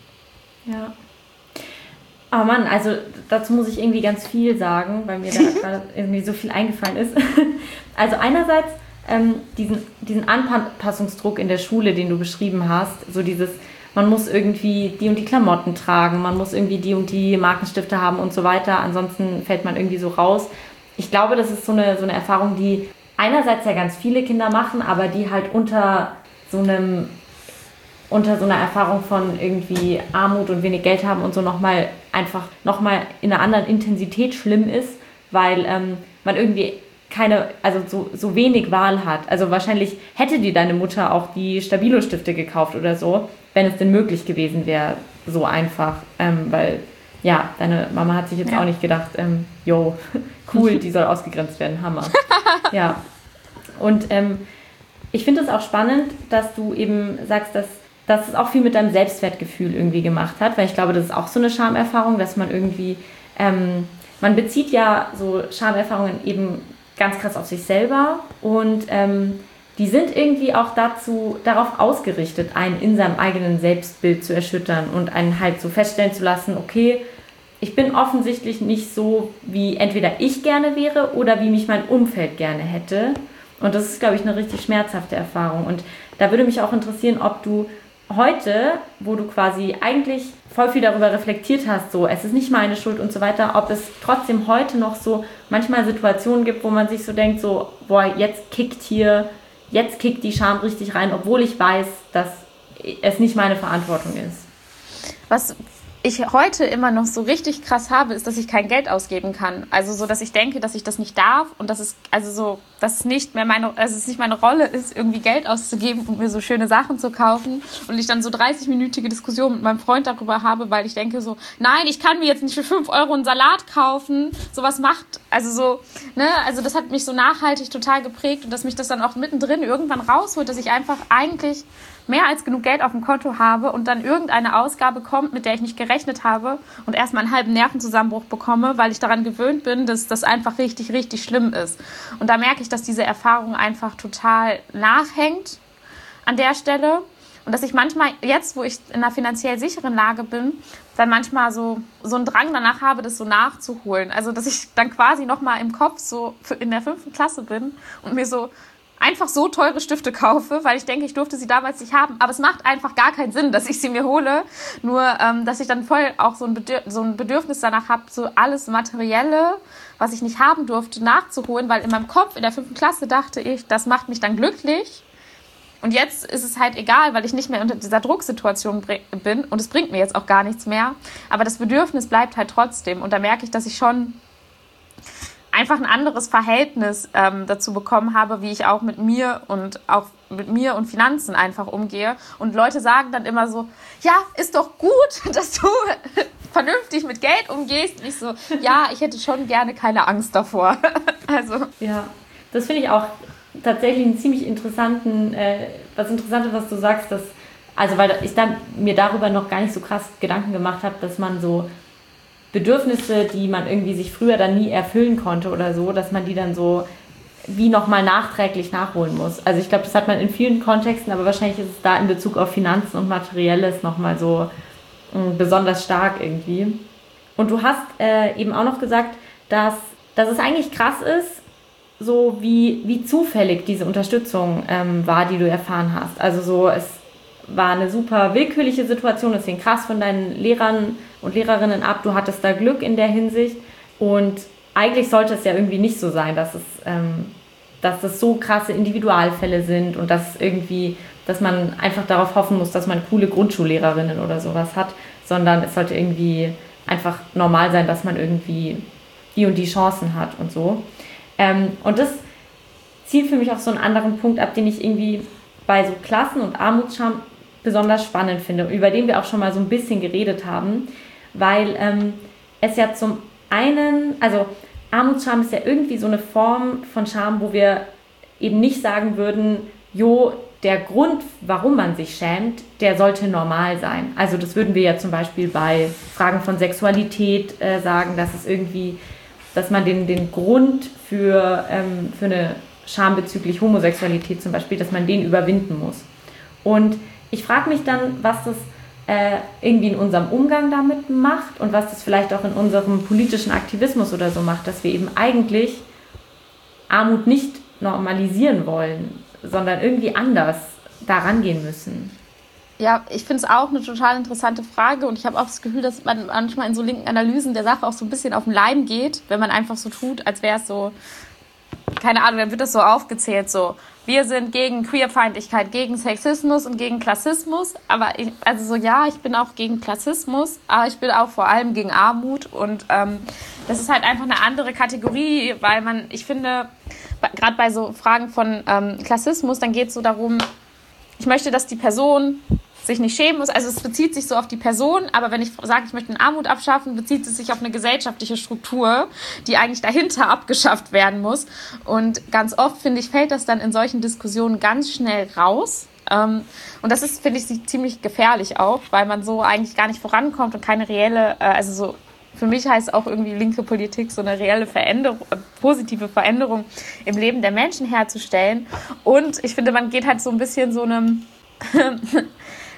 Ja. Oh Mann, also dazu muss ich irgendwie ganz viel sagen, weil mir da gerade irgendwie so viel eingefallen ist. Also einerseits ähm, diesen, diesen Anpassungsdruck in der Schule, den du beschrieben hast, so dieses, man muss irgendwie die und die Klamotten tragen, man muss irgendwie die und die Markenstifte haben und so weiter, ansonsten fällt man irgendwie so raus. Ich glaube, das ist so eine, so eine Erfahrung, die einerseits ja ganz viele Kinder machen, aber die halt unter so einem, unter so einer Erfahrung von irgendwie Armut und wenig Geld haben und so nochmal einfach nochmal in einer anderen Intensität schlimm ist, weil ähm, man irgendwie keine, also so, so wenig Wahl hat. Also wahrscheinlich hätte dir deine Mutter auch die Stabilo-Stifte gekauft oder so, wenn es denn möglich gewesen wäre, so einfach, ähm, weil ja, deine Mama hat sich jetzt ja auch nicht gedacht, ähm, yo, cool, die soll ausgegrenzt werden, Hammer. Ja, und ähm, ich finde es auch spannend, dass du eben sagst, dass, dass es auch viel mit deinem Selbstwertgefühl irgendwie gemacht hat, weil ich glaube, das ist auch so eine Schamerfahrung, dass man irgendwie, ähm, man bezieht ja so Schamerfahrungen eben ganz krass auf sich selber und ähm, die sind irgendwie auch dazu, darauf ausgerichtet, einen in seinem eigenen Selbstbild zu erschüttern und einen halt so feststellen zu lassen, okay, ich bin offensichtlich nicht so, wie entweder ich gerne wäre oder wie mich mein Umfeld gerne hätte. Und das ist, glaube ich, eine richtig schmerzhafte Erfahrung. Und da würde mich auch interessieren, ob du heute, wo du quasi eigentlich voll viel darüber reflektiert hast, so, es ist nicht meine Schuld und so weiter, ob es trotzdem heute noch so manchmal Situationen gibt, wo man sich so denkt, so, boah, jetzt kickt hier, jetzt kickt die Scham richtig rein, obwohl ich weiß, dass es nicht meine Verantwortung ist. Was ich heute immer noch so richtig krass habe, ist, dass ich kein Geld ausgeben kann. Also so, dass ich denke, dass ich das nicht darf und dass es, also so, dass es nicht mehr meine, also es nicht meine Rolle ist, irgendwie Geld auszugeben und mir so schöne Sachen zu kaufen und ich dann so dreißig-minütige Diskussionen mit meinem Freund darüber habe, weil ich denke so, nein, ich kann mir jetzt nicht für fünf Euro einen Salat kaufen. Sowas macht, also so, ne, also das hat mich so nachhaltig total geprägt und dass mich das dann auch mittendrin irgendwann rausholt, dass ich einfach eigentlich mehr als genug Geld auf dem Konto habe und dann irgendeine Ausgabe kommt, mit der ich nicht gerechnet habe und erstmal einen halben Nervenzusammenbruch bekomme, weil ich daran gewöhnt bin, dass das einfach richtig, richtig schlimm ist. Und da merke ich, dass diese Erfahrung einfach total nachhängt an der Stelle und dass ich manchmal, jetzt wo ich in einer finanziell sicheren Lage bin, dann manchmal so, so einen Drang danach habe, das so nachzuholen. Also dass ich dann quasi nochmal im Kopf so in der fünften Klasse bin und mir so einfach so teure Stifte kaufe, weil ich denke, ich durfte sie damals nicht haben. Aber es macht einfach gar keinen Sinn, dass ich sie mir hole. Nur, ähm, dass ich dann voll auch so ein, Bedürf- so ein Bedürfnis danach habe, so alles Materielle, was ich nicht haben durfte, nachzuholen. Weil in meinem Kopf in der fünften Klasse dachte ich, das macht mich dann glücklich. Und jetzt ist es halt egal, weil ich nicht mehr unter dieser Drucksituation bin. Und es bringt mir jetzt auch gar nichts mehr. Aber das Bedürfnis bleibt halt trotzdem. Und da merke ich, dass ich schon einfach ein anderes Verhältnis ähm, dazu bekommen habe, wie ich auch mit mir und auch mit mir und Finanzen einfach umgehe. Und Leute sagen dann immer so, ja, ist doch gut, dass du vernünftig mit Geld umgehst. Und ich so, ja, ich hätte schon gerne keine Angst davor. Also ja, das finde ich auch tatsächlich einen ziemlich interessanten, äh, was Interessantes, was du sagst, dass, also weil ich dann mir darüber noch gar nicht so krass Gedanken gemacht habe, dass man so Bedürfnisse, die man irgendwie sich früher dann nie erfüllen konnte oder so, dass man die dann so wie nochmal nachträglich nachholen muss. Also ich glaube, das hat man in vielen Kontexten, aber wahrscheinlich ist es da in Bezug auf Finanzen und Materielles nochmal so mh, besonders stark irgendwie. Und du hast äh, eben auch noch gesagt, dass, dass es eigentlich krass ist, so wie, wie zufällig diese Unterstützung ähm, war, die du erfahren hast. Also so, es war eine super willkürliche Situation, es hing krass von deinen Lehrern und Lehrerinnen ab, du hattest da Glück in der Hinsicht und eigentlich sollte es ja irgendwie nicht so sein, dass es, ähm, dass das so krasse Individualfälle sind und dass irgendwie, dass man einfach darauf hoffen muss, dass man coole Grundschullehrerinnen oder sowas hat, sondern es sollte irgendwie einfach normal sein, dass man irgendwie die und die Chancen hat und so. Ähm, und das zielt für mich auf so einen anderen Punkt ab, den ich irgendwie bei so Klassen- und Armutsscham besonders spannend finde, über den wir auch schon mal so ein bisschen geredet haben, weil ähm, es ja zum einen, also Armutsscham ist ja irgendwie so eine Form von Scham, wo wir eben nicht sagen würden, jo, der Grund, warum man sich schämt, der sollte normal sein. Also das würden wir ja zum Beispiel bei Fragen von Sexualität äh, sagen, dass es irgendwie, dass man den, den Grund für, ähm, für eine Scham bezüglich Homosexualität zum Beispiel, dass man den überwinden muss. Und ich frage mich dann, was das äh, irgendwie in unserem Umgang damit macht und was das vielleicht auch in unserem politischen Aktivismus oder so macht, dass wir eben eigentlich Armut nicht normalisieren wollen, sondern irgendwie anders da rangehen müssen. Ja, ich finde es auch eine total interessante Frage und ich habe auch das Gefühl, dass man manchmal in so linken Analysen der Sache auch so ein bisschen auf den Leim geht, wenn man einfach so tut, als wäre es so, keine Ahnung, dann wird das so aufgezählt, so, wir sind gegen Queerfeindlichkeit, gegen Sexismus und gegen Klassismus, aber ich, also so, ja, ich bin auch gegen Klassismus, aber ich bin auch vor allem gegen Armut und ähm, das ist halt einfach eine andere Kategorie, weil man, ich finde, gerade bei so Fragen von ähm, Klassismus, dann geht es so darum, ich möchte, dass die Person sich nicht schämen muss. Also es bezieht sich so auf die Person, aber wenn ich sage, ich möchte Armut abschaffen, bezieht es sich auf eine gesellschaftliche Struktur, die eigentlich dahinter abgeschafft werden muss. Und ganz oft, finde ich, fällt das dann in solchen Diskussionen ganz schnell raus. Und das ist, finde ich, ziemlich gefährlich auch, weil man so eigentlich gar nicht vorankommt und keine reelle, also so, für mich heißt auch irgendwie linke Politik, so eine reelle Veränderung, positive Veränderung im Leben der Menschen herzustellen. Und ich finde, man geht halt so ein bisschen so einem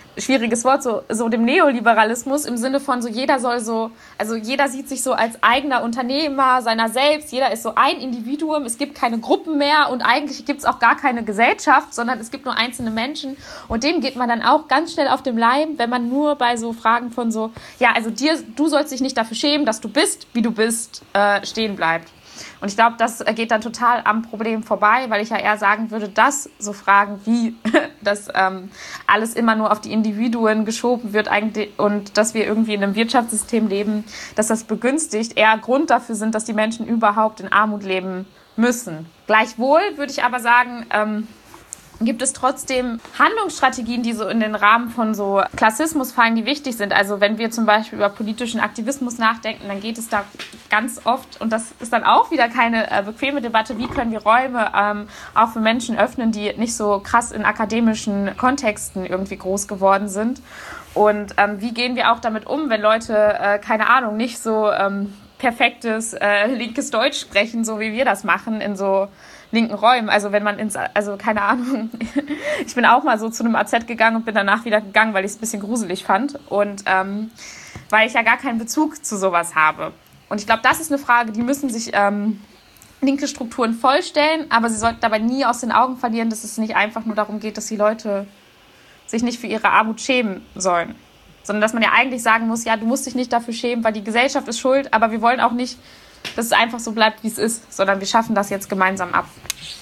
schwieriges Wort, so, so dem Neoliberalismus im Sinne von so jeder soll so, also jeder sieht sich so als eigener Unternehmer seiner selbst, jeder ist so ein Individuum, es gibt keine Gruppen mehr und eigentlich gibt es auch gar keine Gesellschaft, sondern es gibt nur einzelne Menschen und dem geht man dann auch ganz schnell auf den Leim, wenn man nur bei so Fragen von so, ja, also dir, du sollst dich nicht dafür schämen, dass du bist, wie du bist, äh, stehen bleibt. Und ich glaube, das geht dann total am Problem vorbei, weil ich ja eher sagen würde, dass so Fragen wie, dass ähm, alles immer nur auf die Individuen geschoben wird eigentlich und dass wir irgendwie in einem Wirtschaftssystem leben, dass das begünstigt, eher Grund dafür sind, dass die Menschen überhaupt in Armut leben müssen. Gleichwohl würde ich aber sagen, ähm, gibt es trotzdem Handlungsstrategien, die so in den Rahmen von so Klassismus fallen, die wichtig sind. Also wenn wir zum Beispiel über politischen Aktivismus nachdenken, dann geht es da ganz oft, und das ist dann auch wieder keine äh, bequeme Debatte, wie können wir Räume ähm, auch für Menschen öffnen, die nicht so krass in akademischen Kontexten irgendwie groß geworden sind. Und ähm, wie gehen wir auch damit um, wenn Leute, äh, keine Ahnung, nicht so ähm, perfektes äh, linkes Deutsch sprechen, so wie wir das machen in so linken Räumen, also wenn man ins, also keine Ahnung, ich bin auch mal so zu einem A Z gegangen und bin danach wieder gegangen, weil ich es ein bisschen gruselig fand und ähm, weil ich ja gar keinen Bezug zu sowas habe. Und ich glaube, das ist eine Frage, die müssen sich ähm, linke Strukturen vollstellen, aber sie sollten dabei nie aus den Augen verlieren, dass es nicht einfach nur darum geht, dass die Leute sich nicht für ihre Armut schämen sollen, sondern dass man ja eigentlich sagen muss, ja, du musst dich nicht dafür schämen, weil die Gesellschaft ist schuld, aber wir wollen auch nicht, dass es einfach so bleibt, wie es ist, sondern wir schaffen das jetzt gemeinsam ab.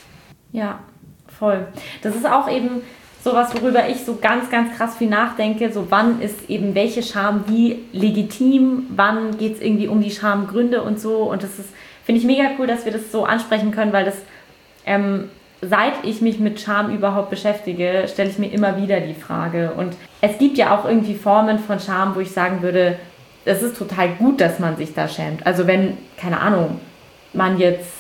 Ja, voll. Das ist auch eben sowas, worüber ich so ganz, ganz krass viel nachdenke, so wann ist eben welche Scham wie legitim, wann geht es irgendwie um die Schamgründe und so, und das ist, finde ich mega cool, dass wir das so ansprechen können, weil das, ähm, seit ich mich mit Scham überhaupt beschäftige, stelle ich mir immer wieder die Frage, und es gibt ja auch irgendwie Formen von Scham, wo ich sagen würde, es ist total gut, dass man sich da schämt. Also wenn, keine Ahnung, man jetzt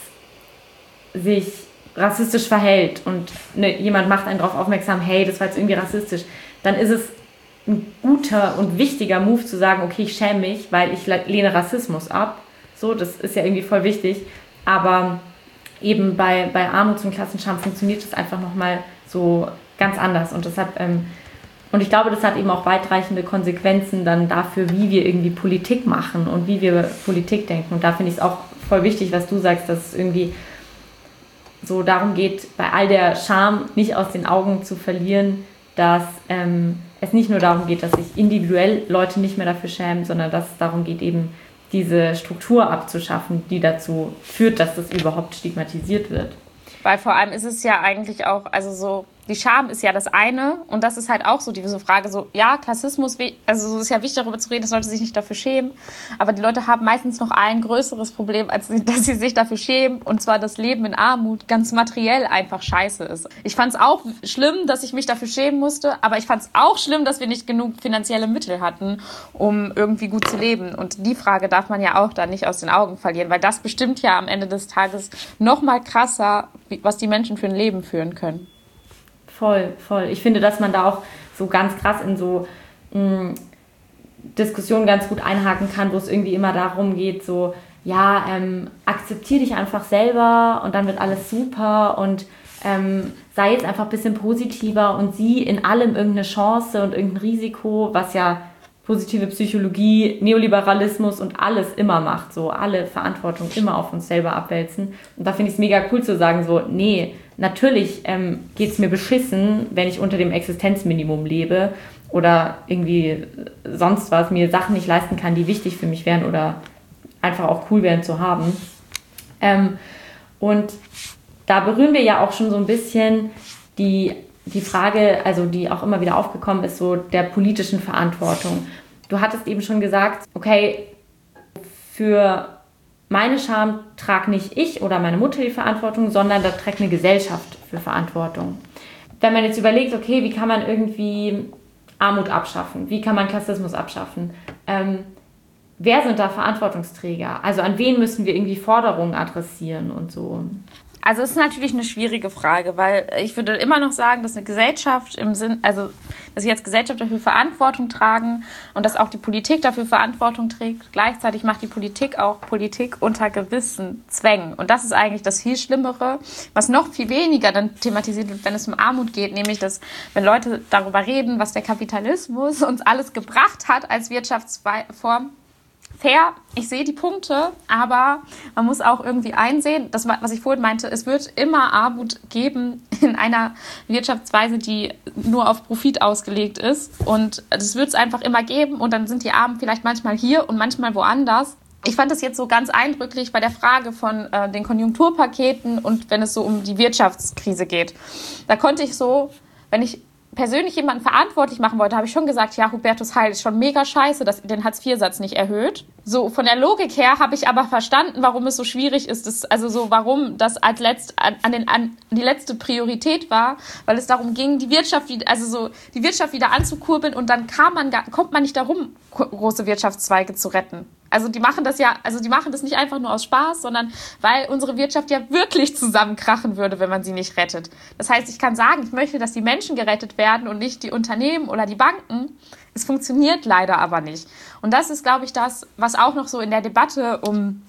sich rassistisch verhält und ne, jemand macht einen darauf aufmerksam, hey, das war jetzt irgendwie rassistisch, dann ist es ein guter und wichtiger Move zu sagen, okay, ich schäme mich, weil ich lehne Rassismus ab. So, das ist ja irgendwie voll wichtig. Aber eben bei, bei Armuts- und Klassenscham funktioniert das einfach nochmal so ganz anders. Und deshalb... Ähm, Und ich glaube, das hat eben auch weitreichende Konsequenzen dann dafür, wie wir irgendwie Politik machen und wie wir Politik denken. Und da finde ich es auch voll wichtig, was du sagst, dass es irgendwie so darum geht, bei all der Scham nicht aus den Augen zu verlieren, dass ähm, es nicht nur darum geht, dass sich individuell Leute nicht mehr dafür schämen, sondern dass es darum geht, eben diese Struktur abzuschaffen, die dazu führt, dass das überhaupt stigmatisiert wird. Weil vor allem ist es ja eigentlich auch, also so, die Scham ist ja das eine und das ist halt auch so diese Frage, so, ja, Klassismus, also es ist ja wichtig, darüber zu reden, dass Leute sich nicht dafür schämen, aber die Leute haben meistens noch ein größeres Problem, als dass sie sich dafür schämen, und zwar das Leben in Armut ganz materiell einfach scheiße ist. Ich fand es auch schlimm, dass ich mich dafür schämen musste, aber ich fand es auch schlimm, dass wir nicht genug finanzielle Mittel hatten, um irgendwie gut zu leben, und die Frage darf man ja auch da nicht aus den Augen verlieren, weil das bestimmt ja am Ende des Tages noch mal krasser, was die Menschen für ein Leben führen können. Voll, voll. Ich finde, dass man da auch so ganz krass in so mh, Diskussionen ganz gut einhaken kann, wo es irgendwie immer darum geht, so, ja, ähm, akzeptiere dich einfach selber und dann wird alles super und ähm, sei jetzt einfach ein bisschen positiver und sieh in allem irgendeine Chance und irgendein Risiko, was ja positive Psychologie, Neoliberalismus und alles immer macht, so alle Verantwortung immer auf uns selber abwälzen. Und da finde ich es mega cool zu sagen, so, nee, natürlich ähm, geht es mir beschissen, wenn ich unter dem Existenzminimum lebe oder irgendwie sonst was, mir Sachen nicht leisten kann, die wichtig für mich wären oder einfach auch cool wären zu haben. Ähm, und da berühren wir ja auch schon so ein bisschen die die Frage, also die auch immer wieder aufgekommen ist, so der politischen Verantwortung. Du hattest eben schon gesagt, okay, für meine Scham trage nicht ich oder meine Mutter die Verantwortung, sondern da trägt eine Gesellschaft für Verantwortung. Wenn man jetzt überlegt, okay, wie kann man irgendwie Armut abschaffen, wie kann man Klassismus abschaffen, ähm, wer sind da Verantwortungsträger? Also an wen müssen wir irgendwie Forderungen adressieren und so? Also es ist natürlich eine schwierige Frage, weil ich würde immer noch sagen, dass eine Gesellschaft im Sinn, also dass jetzt Gesellschaft dafür Verantwortung tragen und dass auch die Politik dafür Verantwortung trägt. Gleichzeitig macht die Politik auch Politik unter gewissen Zwängen. Und das ist eigentlich das viel Schlimmere, was noch viel weniger dann thematisiert wird, wenn es um Armut geht, nämlich dass, wenn Leute darüber reden, was der Kapitalismus uns alles gebracht hat als Wirtschaftsform. Fair, ich sehe die Punkte, aber man muss auch irgendwie einsehen, das, was ich vorhin meinte, es wird immer Armut geben in einer Wirtschaftsweise, die nur auf Profit ausgelegt ist. Und das wird es einfach immer geben und dann sind die Armen vielleicht manchmal hier und manchmal woanders. Ich fand das jetzt so ganz eindrücklich bei der Frage von äh, den Konjunkturpaketen und wenn es so um die Wirtschaftskrise geht. Da konnte ich so, wenn ich persönlich jemanden verantwortlich machen wollte, habe ich schon gesagt, ja, Hubertus Heil ist schon mega scheiße, dass ihr den Hartz vier Satz nicht erhöht. So von der Logik her habe ich aber verstanden, warum es so schwierig ist, das, also so warum das als letzt, an, an, den, an die letzte Priorität war, weil es darum ging, die Wirtschaft, also so die Wirtschaft wieder anzukurbeln und dann kam man, kommt man nicht darum, große Wirtschaftszweige zu retten. Also die machen das ja, also die machen das nicht einfach nur aus Spaß, sondern weil unsere Wirtschaft ja wirklich zusammenkrachen würde, wenn man sie nicht rettet. Das heißt, ich kann sagen, ich möchte, dass die Menschen gerettet werden und nicht die Unternehmen oder die Banken. Es funktioniert leider aber nicht. Und das ist, glaube ich, das, was auch noch so in der Debatte um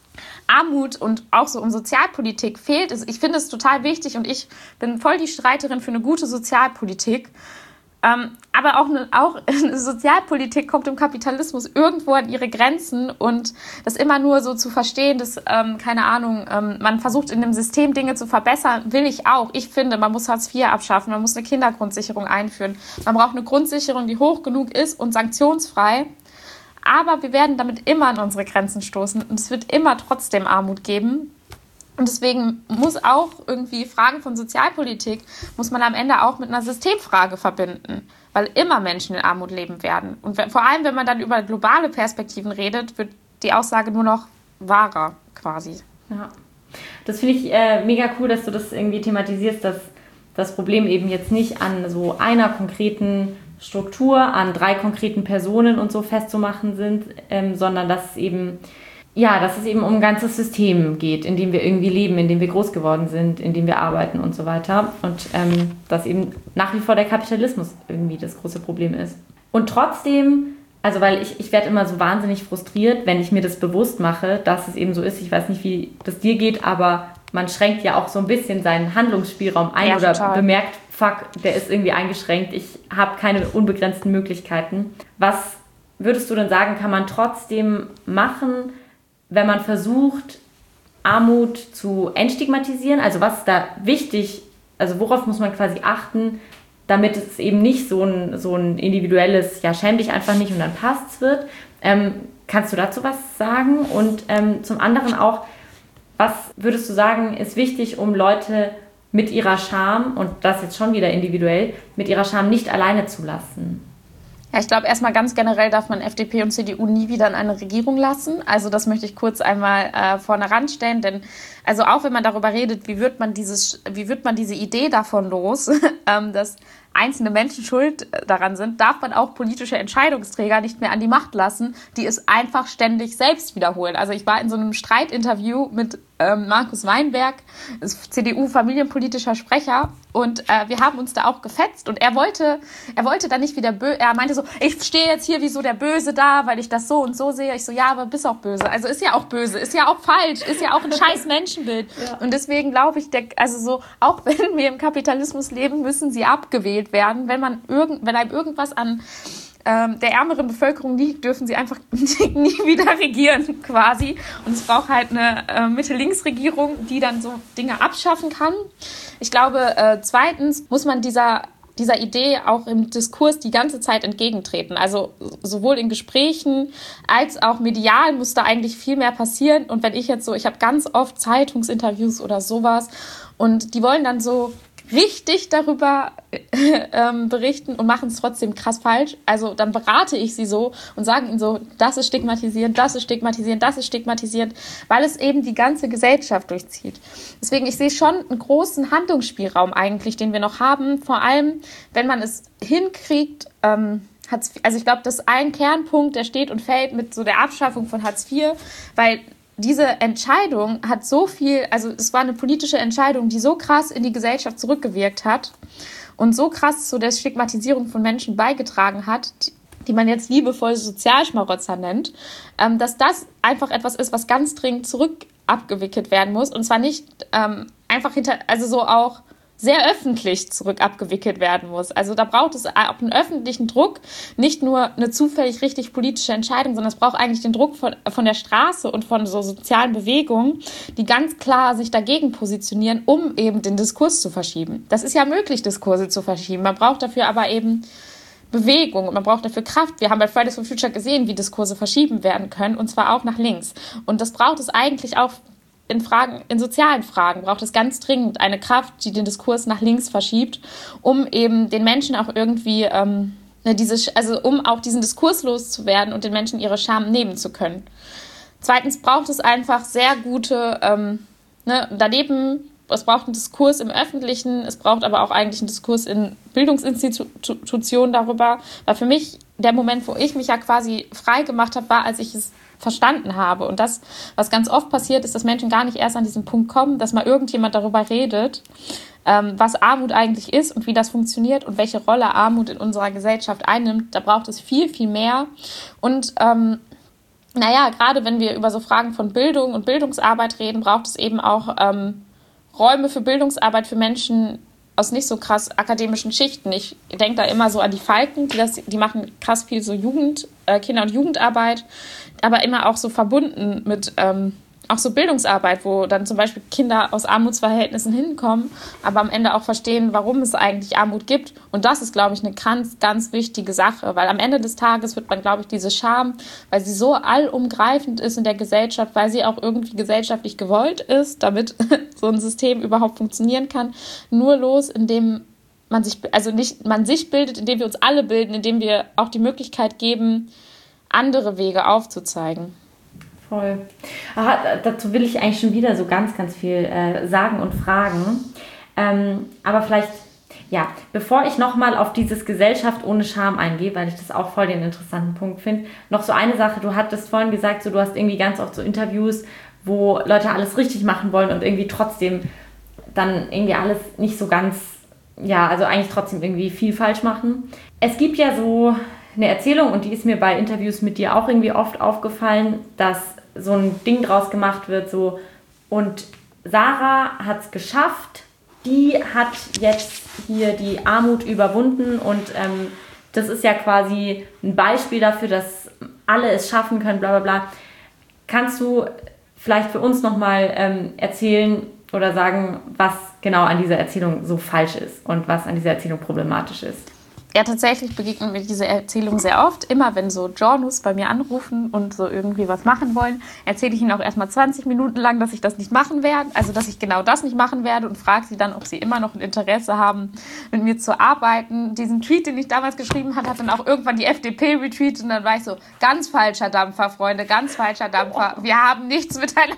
Armut und auch so um Sozialpolitik fehlt. Ich finde es total wichtig und ich bin voll die Streiterin für eine gute Sozialpolitik. Ähm, aber auch eine, auch eine Sozialpolitik kommt im Kapitalismus irgendwo an ihre Grenzen und das immer nur so zu verstehen, dass, ähm, keine Ahnung, ähm, man versucht in dem System Dinge zu verbessern, will ich auch. Ich finde, man muss Hartz vier abschaffen, man muss eine Kindergrundsicherung einführen. Man braucht eine Grundsicherung, die hoch genug ist und sanktionsfrei. Aber wir werden damit immer an unsere Grenzen stoßen und es wird immer trotzdem Armut geben. Und deswegen muss auch irgendwie Fragen von Sozialpolitik, muss man am Ende auch mit einer Systemfrage verbinden, weil immer Menschen in Armut leben werden. Und wenn, vor allem, wenn man dann über globale Perspektiven redet, wird die Aussage nur noch wahrer quasi. Ja, das finde ich äh, mega cool, dass du das irgendwie thematisierst, dass das Problem eben jetzt nicht an so einer konkreten Struktur, an drei konkreten Personen und so festzumachen sind, ähm, sondern dass es eben Ja, dass es eben um ein ganzes System geht, in dem wir irgendwie leben, in dem wir groß geworden sind, in dem wir arbeiten und so weiter. Und ähm, dass eben nach wie vor der Kapitalismus irgendwie das große Problem ist. Und trotzdem, also weil ich, ich werde immer so wahnsinnig frustriert, wenn ich mir das bewusst mache, dass es eben so ist. Ich weiß nicht, wie das dir geht, aber man schränkt ja auch so ein bisschen seinen Handlungsspielraum ein ja, oder total. bemerkt, fuck, der ist irgendwie eingeschränkt, ich habe keine unbegrenzten Möglichkeiten. Was würdest du denn sagen, kann man trotzdem machen, wenn man versucht, Armut zu entstigmatisieren? Also was ist da wichtig, also worauf muss man quasi achten, damit es eben nicht so ein, so ein individuelles, ja, schäm dich einfach nicht und dann passt's wird. Ähm, kannst du dazu was sagen? Und ähm, zum anderen auch, was würdest du sagen, ist wichtig, um Leute mit ihrer Scham, und das jetzt schon wieder individuell, mit ihrer Scham nicht alleine zu lassen? Ja, ich glaube, erstmal ganz generell darf man F D P und C D U nie wieder in eine Regierung lassen. Also das möchte ich kurz einmal äh, vorne ranstellen, denn also auch wenn man darüber redet, wie wird man dieses, wie wird man diese Idee davon los, ähm, dass einzelne Menschen schuld daran sind, darf man auch politische Entscheidungsträger nicht mehr an die Macht lassen, die es einfach ständig selbst wiederholen. Also ich war in so einem Streitinterview mit ähm, Markus Weinberg, C D U-familienpolitischer Sprecher, und äh, wir haben uns da auch gefetzt und er wollte, er wollte da nicht wieder böse, er meinte so, ich stehe jetzt hier wie so der Böse da, weil ich das so und so sehe. Ich so, ja, aber bist auch böse. Also ist ja auch böse, ist ja auch falsch, ist ja auch ein scheiß Menschenbild. Ja. Und deswegen glaube ich, der, also so, auch wenn wir im Kapitalismus leben, müssen sie abgewählt werden. Wenn man irgend, wenn einem irgendwas an ähm, der ärmeren Bevölkerung liegt, dürfen sie einfach nie wieder regieren, quasi. Und es braucht halt eine äh, Mitte-Links-Regierung, die dann so Dinge abschaffen kann. Ich glaube, äh, zweitens muss man dieser dieser Idee auch im Diskurs die ganze Zeit entgegentreten. Also sowohl in Gesprächen als auch medial muss da eigentlich viel mehr passieren. Und wenn ich jetzt so, ich habe ganz oft Zeitungsinterviews oder sowas und die wollen dann so richtig darüber ähm, berichten und machen es trotzdem krass falsch. Also dann berate ich sie so und sage ihnen so, das ist stigmatisierend, das ist stigmatisierend, das ist stigmatisierend, weil es eben die ganze Gesellschaft durchzieht. Deswegen, ich sehe schon einen großen Handlungsspielraum eigentlich, den wir noch haben, vor allem, wenn man es hinkriegt, ähm, Hartz, also ich glaube, das ist ein Kernpunkt, der steht und fällt mit so der Abschaffung von Hartz vier, weil diese Entscheidung hat so viel, also es war eine politische Entscheidung, die so krass in die Gesellschaft zurückgewirkt hat und so krass zu der Stigmatisierung von Menschen beigetragen hat, die, die man jetzt liebevoll Sozialschmarotzer nennt, ähm, dass das einfach etwas ist, was ganz dringend zurück abgewickelt werden muss. Und zwar nicht ähm, einfach hinter, also so auch sehr öffentlich zurück abgewickelt werden muss. Also da braucht es auch einen öffentlichen Druck, nicht nur eine zufällig richtig politische Entscheidung, sondern es braucht eigentlich den Druck von, von der Straße und von so sozialen Bewegungen, die ganz klar sich dagegen positionieren, um eben den Diskurs zu verschieben. Das ist ja möglich, Diskurse zu verschieben. Man braucht dafür aber eben Bewegung und man braucht dafür Kraft. Wir haben bei Fridays for Future gesehen, wie Diskurse verschieben werden können, und zwar auch nach links. Und das braucht es eigentlich auch in Fragen, in sozialen Fragen braucht es ganz dringend eine Kraft, die den Diskurs nach links verschiebt, um eben den Menschen auch irgendwie, ähm, ne, diese, also um auch diesen Diskurs loszuwerden und den Menschen ihre Scham nehmen zu können. Zweitens braucht es einfach sehr gute, ähm, ne, daneben, es braucht einen Diskurs im Öffentlichen, es braucht aber auch eigentlich einen Diskurs in Bildungsinstitutionen darüber, weil für mich der Moment, wo ich mich ja quasi frei gemacht habe, war, als ich es verstanden habe. Und das, was ganz oft passiert, ist, dass Menschen gar nicht erst an diesen Punkt kommen, dass mal irgendjemand darüber redet, ähm, was Armut eigentlich ist und wie das funktioniert und welche Rolle Armut in unserer Gesellschaft einnimmt. Da braucht es viel, viel mehr. Und ähm, naja, gerade wenn wir über so Fragen von Bildung und Bildungsarbeit reden, braucht es eben auch ähm, Räume für Bildungsarbeit für Menschen aus nicht so krass akademischen Schichten. Ich denke da immer so an die Falken, die, das, die machen krass viel so Jugend, äh, Kinder- und Jugendarbeit, aber immer auch so verbunden mit ähm, auch so Bildungsarbeit, wo dann zum Beispiel Kinder aus Armutsverhältnissen hinkommen, aber am Ende auch verstehen, warum es eigentlich Armut gibt. Und das ist, glaube ich, eine ganz, ganz wichtige Sache, weil am Ende des Tages wird man, glaube ich, diese Scham, weil sie so allumgreifend ist in der Gesellschaft, weil sie auch irgendwie gesellschaftlich gewollt ist, damit so ein System überhaupt funktionieren kann, nur los, indem man sich, also nicht man sich bildet, indem wir uns alle bilden, indem wir auch die Möglichkeit geben, andere Wege aufzuzeigen. Voll. Aha, dazu will ich eigentlich schon wieder so ganz, ganz viel äh, sagen und fragen. Ähm, aber vielleicht, ja, bevor ich nochmal auf dieses Gesellschaft ohne Scham eingehe, weil ich das auch voll den interessanten Punkt finde, noch so eine Sache. Du hattest vorhin gesagt, so, du hast irgendwie ganz oft so Interviews, wo Leute alles richtig machen wollen und irgendwie trotzdem dann irgendwie alles nicht so ganz, ja, also eigentlich trotzdem irgendwie viel falsch machen. Es gibt ja so eine Erzählung, und die ist mir bei Interviews mit dir auch irgendwie oft aufgefallen, dass so ein Ding draus gemacht wird, so, und Sarah hat es geschafft, die hat jetzt hier die Armut überwunden, und ähm, das ist ja quasi ein Beispiel dafür, dass alle es schaffen können, bla bla bla. Kannst du vielleicht für uns nochmal ähm, erzählen oder sagen, was genau an dieser Erzählung so falsch ist und was an dieser Erzählung problematisch ist? Ja, tatsächlich begegnet mir diese Erzählung sehr oft. Immer wenn so Journals bei mir anrufen und so irgendwie was machen wollen, erzähle ich ihnen auch erstmal zwanzig Minuten lang, dass ich das nicht machen werde, also dass ich genau das nicht machen werde, und frage sie dann, ob sie immer noch ein Interesse haben, mit mir zu arbeiten. Diesen Tweet, den ich damals geschrieben habe, hat dann auch irgendwann die F D P retweetet, und dann war ich so, ganz falscher Dampfer, Freunde, ganz falscher Dampfer. Wir haben nichts miteinander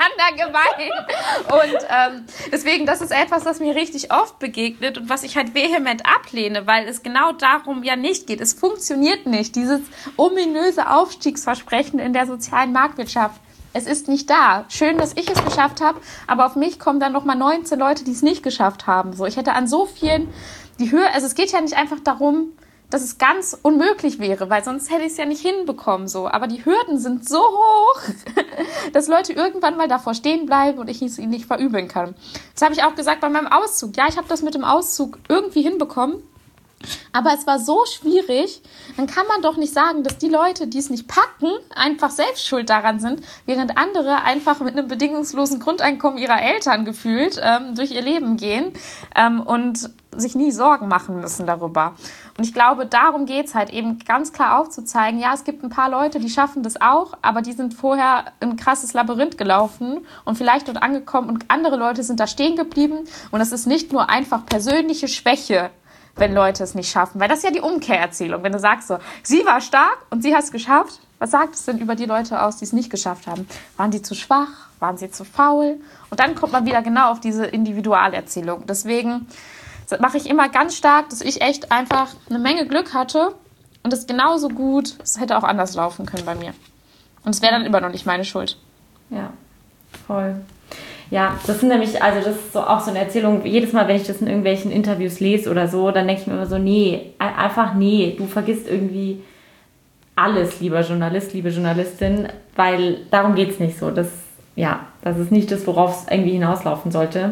gemeint. Und ähm, deswegen, das ist etwas, was mir richtig oft begegnet und was ich halt vehement ablehne, weil es genau darum ja nicht geht. Es funktioniert nicht. Dieses ominöse Aufstiegsversprechen in der sozialen Marktwirtschaft. Es ist nicht da. Schön, dass ich es geschafft habe, aber auf mich kommen dann nochmal neunzehn Leute, die es nicht geschafft haben. So, ich hätte an so vielen die Höhe, also es geht ja nicht einfach darum, dass es ganz unmöglich wäre, weil sonst hätte ich es ja nicht hinbekommen, so. Aber die Hürden sind so hoch, dass Leute irgendwann mal davor stehen bleiben und ich es ihnen nicht verübeln kann. Das habe ich auch gesagt bei meinem Auszug. Ja, ich habe das mit dem Auszug irgendwie hinbekommen, aber es war so schwierig, dann kann man doch nicht sagen, dass die Leute, die es nicht packen, einfach selbst schuld daran sind, während andere einfach mit einem bedingungslosen Grundeinkommen ihrer Eltern gefühlt ähm, durch ihr Leben gehen ähm, und sich nie Sorgen machen müssen darüber. Und ich glaube, darum geht's halt eben ganz klar aufzuzeigen, ja, es gibt ein paar Leute, die schaffen das auch, aber die sind vorher ein krasses Labyrinth gelaufen und vielleicht dort angekommen, und andere Leute sind da stehen geblieben, und das ist nicht nur einfach persönliche Schwäche, wenn Leute es nicht schaffen. Weil das ist ja die Umkehrerzählung. Wenn du sagst so, sie war stark und sie hat es geschafft, was sagt es denn über die Leute aus, die es nicht geschafft haben? Waren die zu schwach? Waren sie zu faul? Und dann kommt man wieder genau auf diese Individualerzählung. Deswegen mache ich immer ganz stark, dass ich echt einfach eine Menge Glück hatte und es genauso gut, es hätte auch anders laufen können bei mir. Und es wäre dann immer noch nicht meine Schuld. Ja. Voll. Ja, das sind nämlich, also das ist so auch so eine Erzählung, jedes Mal, wenn ich das in irgendwelchen Interviews lese oder so, dann denke ich mir immer so, nee, einfach nee, du vergisst irgendwie alles, lieber Journalist, liebe Journalistin, weil darum geht es nicht so. Das, ja, das ist nicht das, worauf es irgendwie hinauslaufen sollte.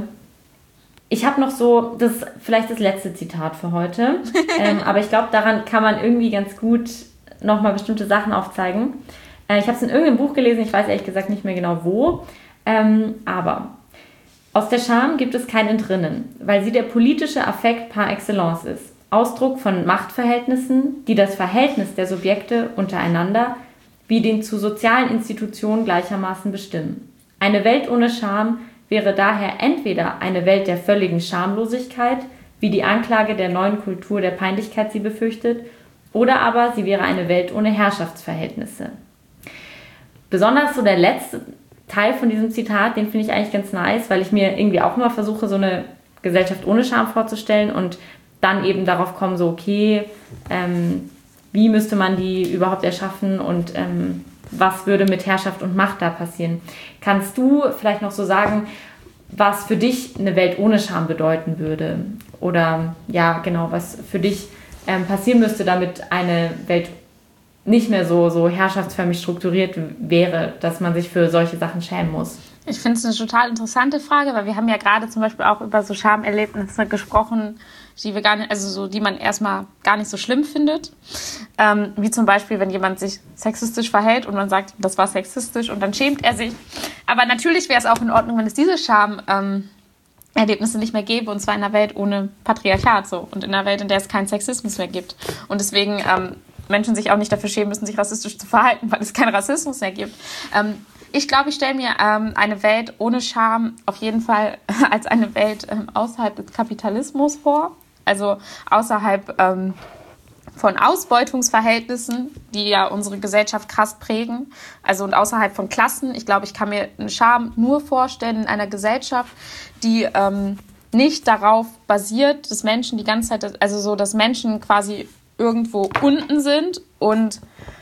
Ich habe noch so, das ist vielleicht das letzte Zitat für heute, ähm, aber ich glaube, daran kann man irgendwie ganz gut nochmal bestimmte Sachen aufzeigen. Äh, ich habe es in irgendeinem Buch gelesen, ich weiß ehrlich gesagt nicht mehr genau wo, ähm, aber aus der Scham gibt es kein Entrinnen, weil sie der politische Affekt par excellence ist. Ausdruck von Machtverhältnissen, die das Verhältnis der Subjekte untereinander wie den zu sozialen Institutionen gleichermaßen bestimmen. Eine Welt ohne Scham wäre daher entweder eine Welt der völligen Schamlosigkeit, wie die Anklage der neuen Kultur der Peinlichkeit sie befürchtet, oder aber sie wäre eine Welt ohne Herrschaftsverhältnisse. Besonders so der letzte Teil von diesem Zitat, den finde ich eigentlich ganz nice, weil ich mir irgendwie auch immer versuche, so eine Gesellschaft ohne Scham vorzustellen und dann eben darauf kommen, so okay, ähm, wie müsste man die überhaupt erschaffen und ähm, was würde mit Herrschaft und Macht da passieren? Kannst du vielleicht noch so sagen, was für dich eine Welt ohne Scham bedeuten würde? Oder ja, genau, was für dich ähm, passieren müsste, damit eine Welt nicht mehr so, so herrschaftsförmig strukturiert wäre, dass man sich für solche Sachen schämen muss? Ich finde es eine total interessante Frage, weil wir haben ja gerade zum Beispiel auch über so Schamerlebnisse gesprochen, die wir gar nicht, also so, die man erstmal gar nicht so schlimm findet. Ähm, wie zum Beispiel, wenn jemand sich sexistisch verhält und man sagt, das war sexistisch und dann schämt er sich. Aber natürlich wäre es auch in Ordnung, wenn es diese Schamerlebnisse ähm, nicht mehr gäbe, und zwar in einer Welt ohne Patriarchat so und in einer Welt, in der es keinen Sexismus mehr gibt. Und deswegen ähm, Menschen sich auch nicht dafür schämen müssen, sich rassistisch zu verhalten, weil es keinen Rassismus mehr gibt. Ähm, ich glaube, ich stelle mir ähm, eine Welt ohne Scham auf jeden Fall als eine Welt ähm, außerhalb des Kapitalismus vor. Also außerhalb ähm, von Ausbeutungsverhältnissen, die ja unsere Gesellschaft krass prägen. Also und außerhalb von Klassen. Ich glaube, ich kann mir eine Scham nur vorstellen in einer Gesellschaft, die ähm, nicht darauf basiert, dass Menschen die ganze Zeit, also so, dass Menschen quasi irgendwo unten sind und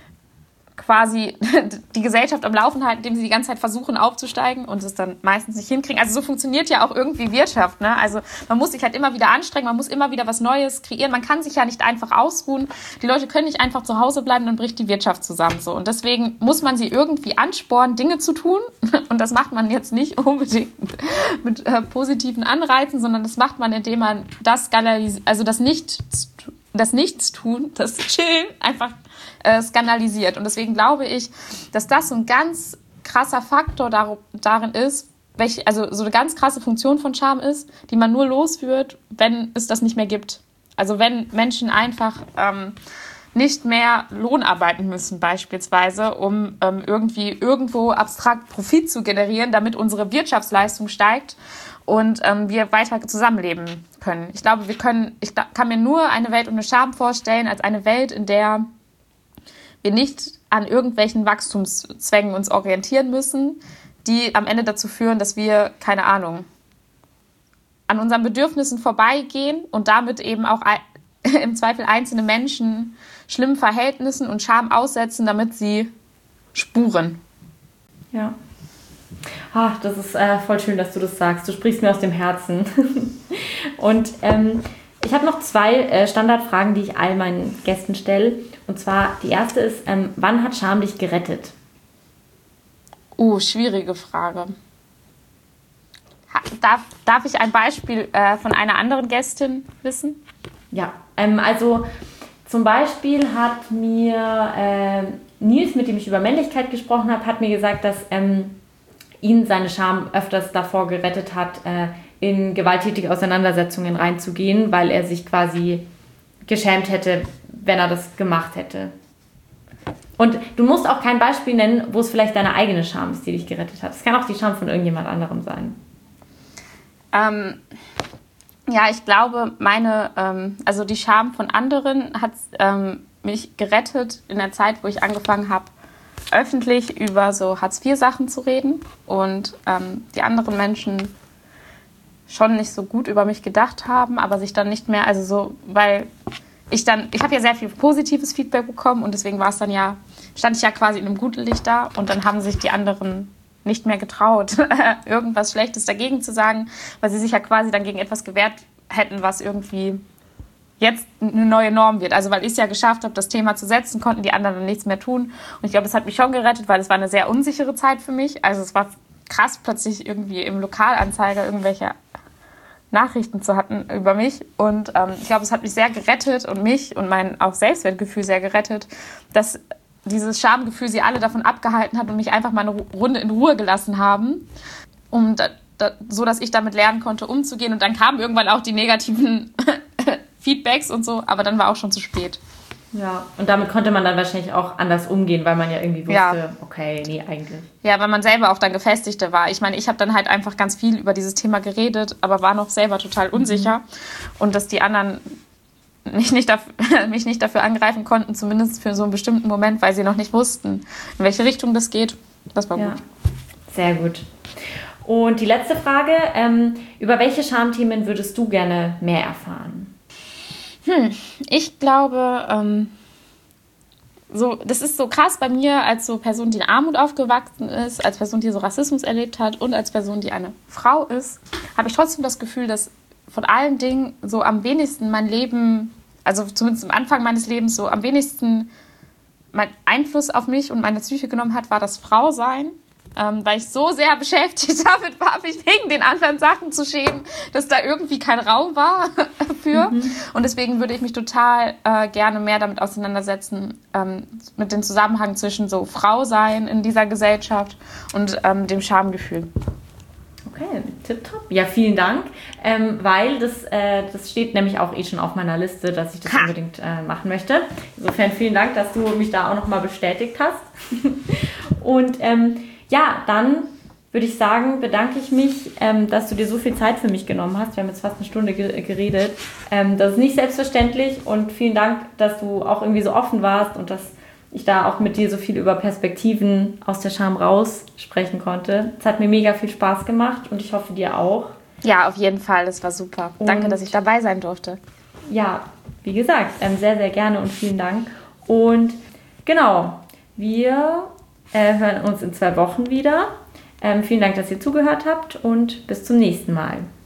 quasi die Gesellschaft am Laufen halten, indem sie die ganze Zeit versuchen aufzusteigen und es dann meistens nicht hinkriegen. Also so funktioniert ja auch irgendwie Wirtschaft, ne? Also man muss sich halt immer wieder anstrengen, man muss immer wieder was Neues kreieren, man kann sich ja nicht einfach ausruhen. Die Leute können nicht einfach zu Hause bleiben, dann bricht die Wirtschaft zusammen so. Und deswegen muss man sie irgendwie anspornen, Dinge zu tun. Und das macht man jetzt nicht unbedingt mit äh, positiven Anreizen, sondern das macht man, indem man das skandalisiert, also das nicht das Nichtstun, das Chillen einfach äh, skandalisiert. Und deswegen glaube ich, dass das so ein ganz krasser Faktor dar- darin ist, welche, also so eine ganz krasse Funktion von Scham ist, die man nur losführt, wenn es das nicht mehr gibt. Also wenn Menschen einfach ähm, nicht mehr Lohn arbeiten müssen beispielsweise, um ähm, irgendwie irgendwo abstrakt Profit zu generieren, damit unsere Wirtschaftsleistung steigt und ähm, wir weiter zusammenleben können. Ich glaube, wir können, ich kann mir nur eine Welt ohne Scham vorstellen, als eine Welt, in der wir nicht an irgendwelchen Wachstumszwängen uns orientieren müssen, die am Ende dazu führen, dass wir, keine Ahnung, an unseren Bedürfnissen vorbeigehen und damit eben auch im Zweifel einzelne Menschen schlimmen Verhältnissen und Scham aussetzen, damit sie spuren. Ja. Ach, das ist äh, voll schön, dass du das sagst. Du sprichst mir aus dem Herzen. Und ähm, ich habe noch zwei äh, Standardfragen, die ich all meinen Gästen stelle. Und zwar, die erste ist, ähm, wann hat Scham dich gerettet? Uh, schwierige Frage. Ha, darf, darf ich ein Beispiel äh, von einer anderen Gästin wissen? Ja, ähm, also zum Beispiel hat mir äh, Nils, mit dem ich über Männlichkeit gesprochen habe, hat mir gesagt, dass ähm, ihn seine Scham öfters davor gerettet hat, äh, in gewalttätige Auseinandersetzungen reinzugehen, weil er sich quasi geschämt hätte, wenn er das gemacht hätte. Und du musst auch kein Beispiel nennen, wo es vielleicht deine eigene Scham ist, die dich gerettet hat. Es kann auch die Scham von irgendjemand anderem sein. Ähm, ja, ich glaube, meine, ähm, also die Scham von anderen hat ähm, mich gerettet in der Zeit, wo ich angefangen habe, öffentlich über so Hartz-vier-Sachen zu reden und ähm, die anderen Menschen schon nicht so gut über mich gedacht haben, aber sich dann nicht mehr, also so, weil ich dann, ich habe ja sehr viel positives Feedback bekommen und deswegen war es dann ja, stand ich ja quasi in einem guten Licht da und dann haben sich die anderen nicht mehr getraut, irgendwas Schlechtes dagegen zu sagen, weil sie sich ja quasi dann gegen etwas gewehrt hätten, was irgendwie jetzt eine neue Norm wird. Also weil ich es ja geschafft habe, das Thema zu setzen, konnten die anderen dann nichts mehr tun. Und ich glaube, es hat mich schon gerettet, weil es war eine sehr unsichere Zeit für mich. Also es war krass, plötzlich irgendwie im Lokalanzeiger irgendwelche Nachrichten zu hatten über mich. Und ähm, ich glaube, es hat mich sehr gerettet und mich und mein auch Selbstwertgefühl sehr gerettet, dass dieses Schamgefühl sie alle davon abgehalten hat und mich einfach mal eine Runde in Ruhe gelassen haben, um da, da, so, dass ich damit lernen konnte, umzugehen. Und dann kamen irgendwann auch die negativen Feedbacks und so, aber dann war auch schon zu spät. Ja, und damit konnte man dann wahrscheinlich auch anders umgehen, weil man ja irgendwie wusste, ja. okay, nee, eigentlich. Ja, weil man selber auch dann Gefestigte war. Ich meine, ich habe dann halt einfach ganz viel über dieses Thema geredet, aber war noch selber total unsicher. Mhm. Und dass die anderen mich nicht, dafür, mich nicht dafür angreifen konnten, zumindest für so einen bestimmten Moment, weil sie noch nicht wussten, in welche Richtung das geht. Das war ja. gut. Sehr gut. Und die letzte Frage, ähm, über welche Schamthemen würdest du gerne mehr erfahren? Hm, ich glaube, ähm, so, das ist so krass bei mir als so Person, die in Armut aufgewachsen ist, als Person, die so Rassismus erlebt hat und als Person, die eine Frau ist, habe ich trotzdem das Gefühl, dass von allen Dingen so am wenigsten mein Leben, also zumindest am Anfang meines Lebens, so am wenigsten mein Einfluss auf mich und meine Psyche genommen hat, war das Frausein. Ähm, weil ich so sehr beschäftigt damit war, mich wegen den anderen Sachen zu schämen, dass da irgendwie kein Raum war für. Mhm. Und deswegen würde ich mich total äh, gerne mehr damit auseinandersetzen, ähm, mit dem Zusammenhang zwischen so Frau sein in dieser Gesellschaft und ähm, dem Schamgefühl. Okay, tipptopp. Ja, vielen Dank, ähm, weil das, äh, das steht nämlich auch eh schon auf meiner Liste, dass ich das ha. unbedingt äh, machen möchte. Insofern vielen Dank, dass du mich da auch nochmal bestätigt hast. Und ähm, ja, dann würde ich sagen, bedanke ich mich, ähm, dass du dir so viel Zeit für mich genommen hast. Wir haben jetzt fast eine Stunde ge- geredet. Ähm, das ist nicht selbstverständlich und vielen Dank, dass du auch irgendwie so offen warst und dass ich da auch mit dir so viel über Perspektiven aus der Scham raus sprechen konnte. Es hat mir mega viel Spaß gemacht und ich hoffe, dir auch. Ja, auf jeden Fall. Das war super. Und danke, dass ich dabei sein durfte. Ja, wie gesagt, ähm, sehr, sehr gerne und vielen Dank. Und genau, wir äh, hören uns in zwei Wochen wieder. Ähm, vielen Dank, dass ihr zugehört habt und bis zum nächsten Mal.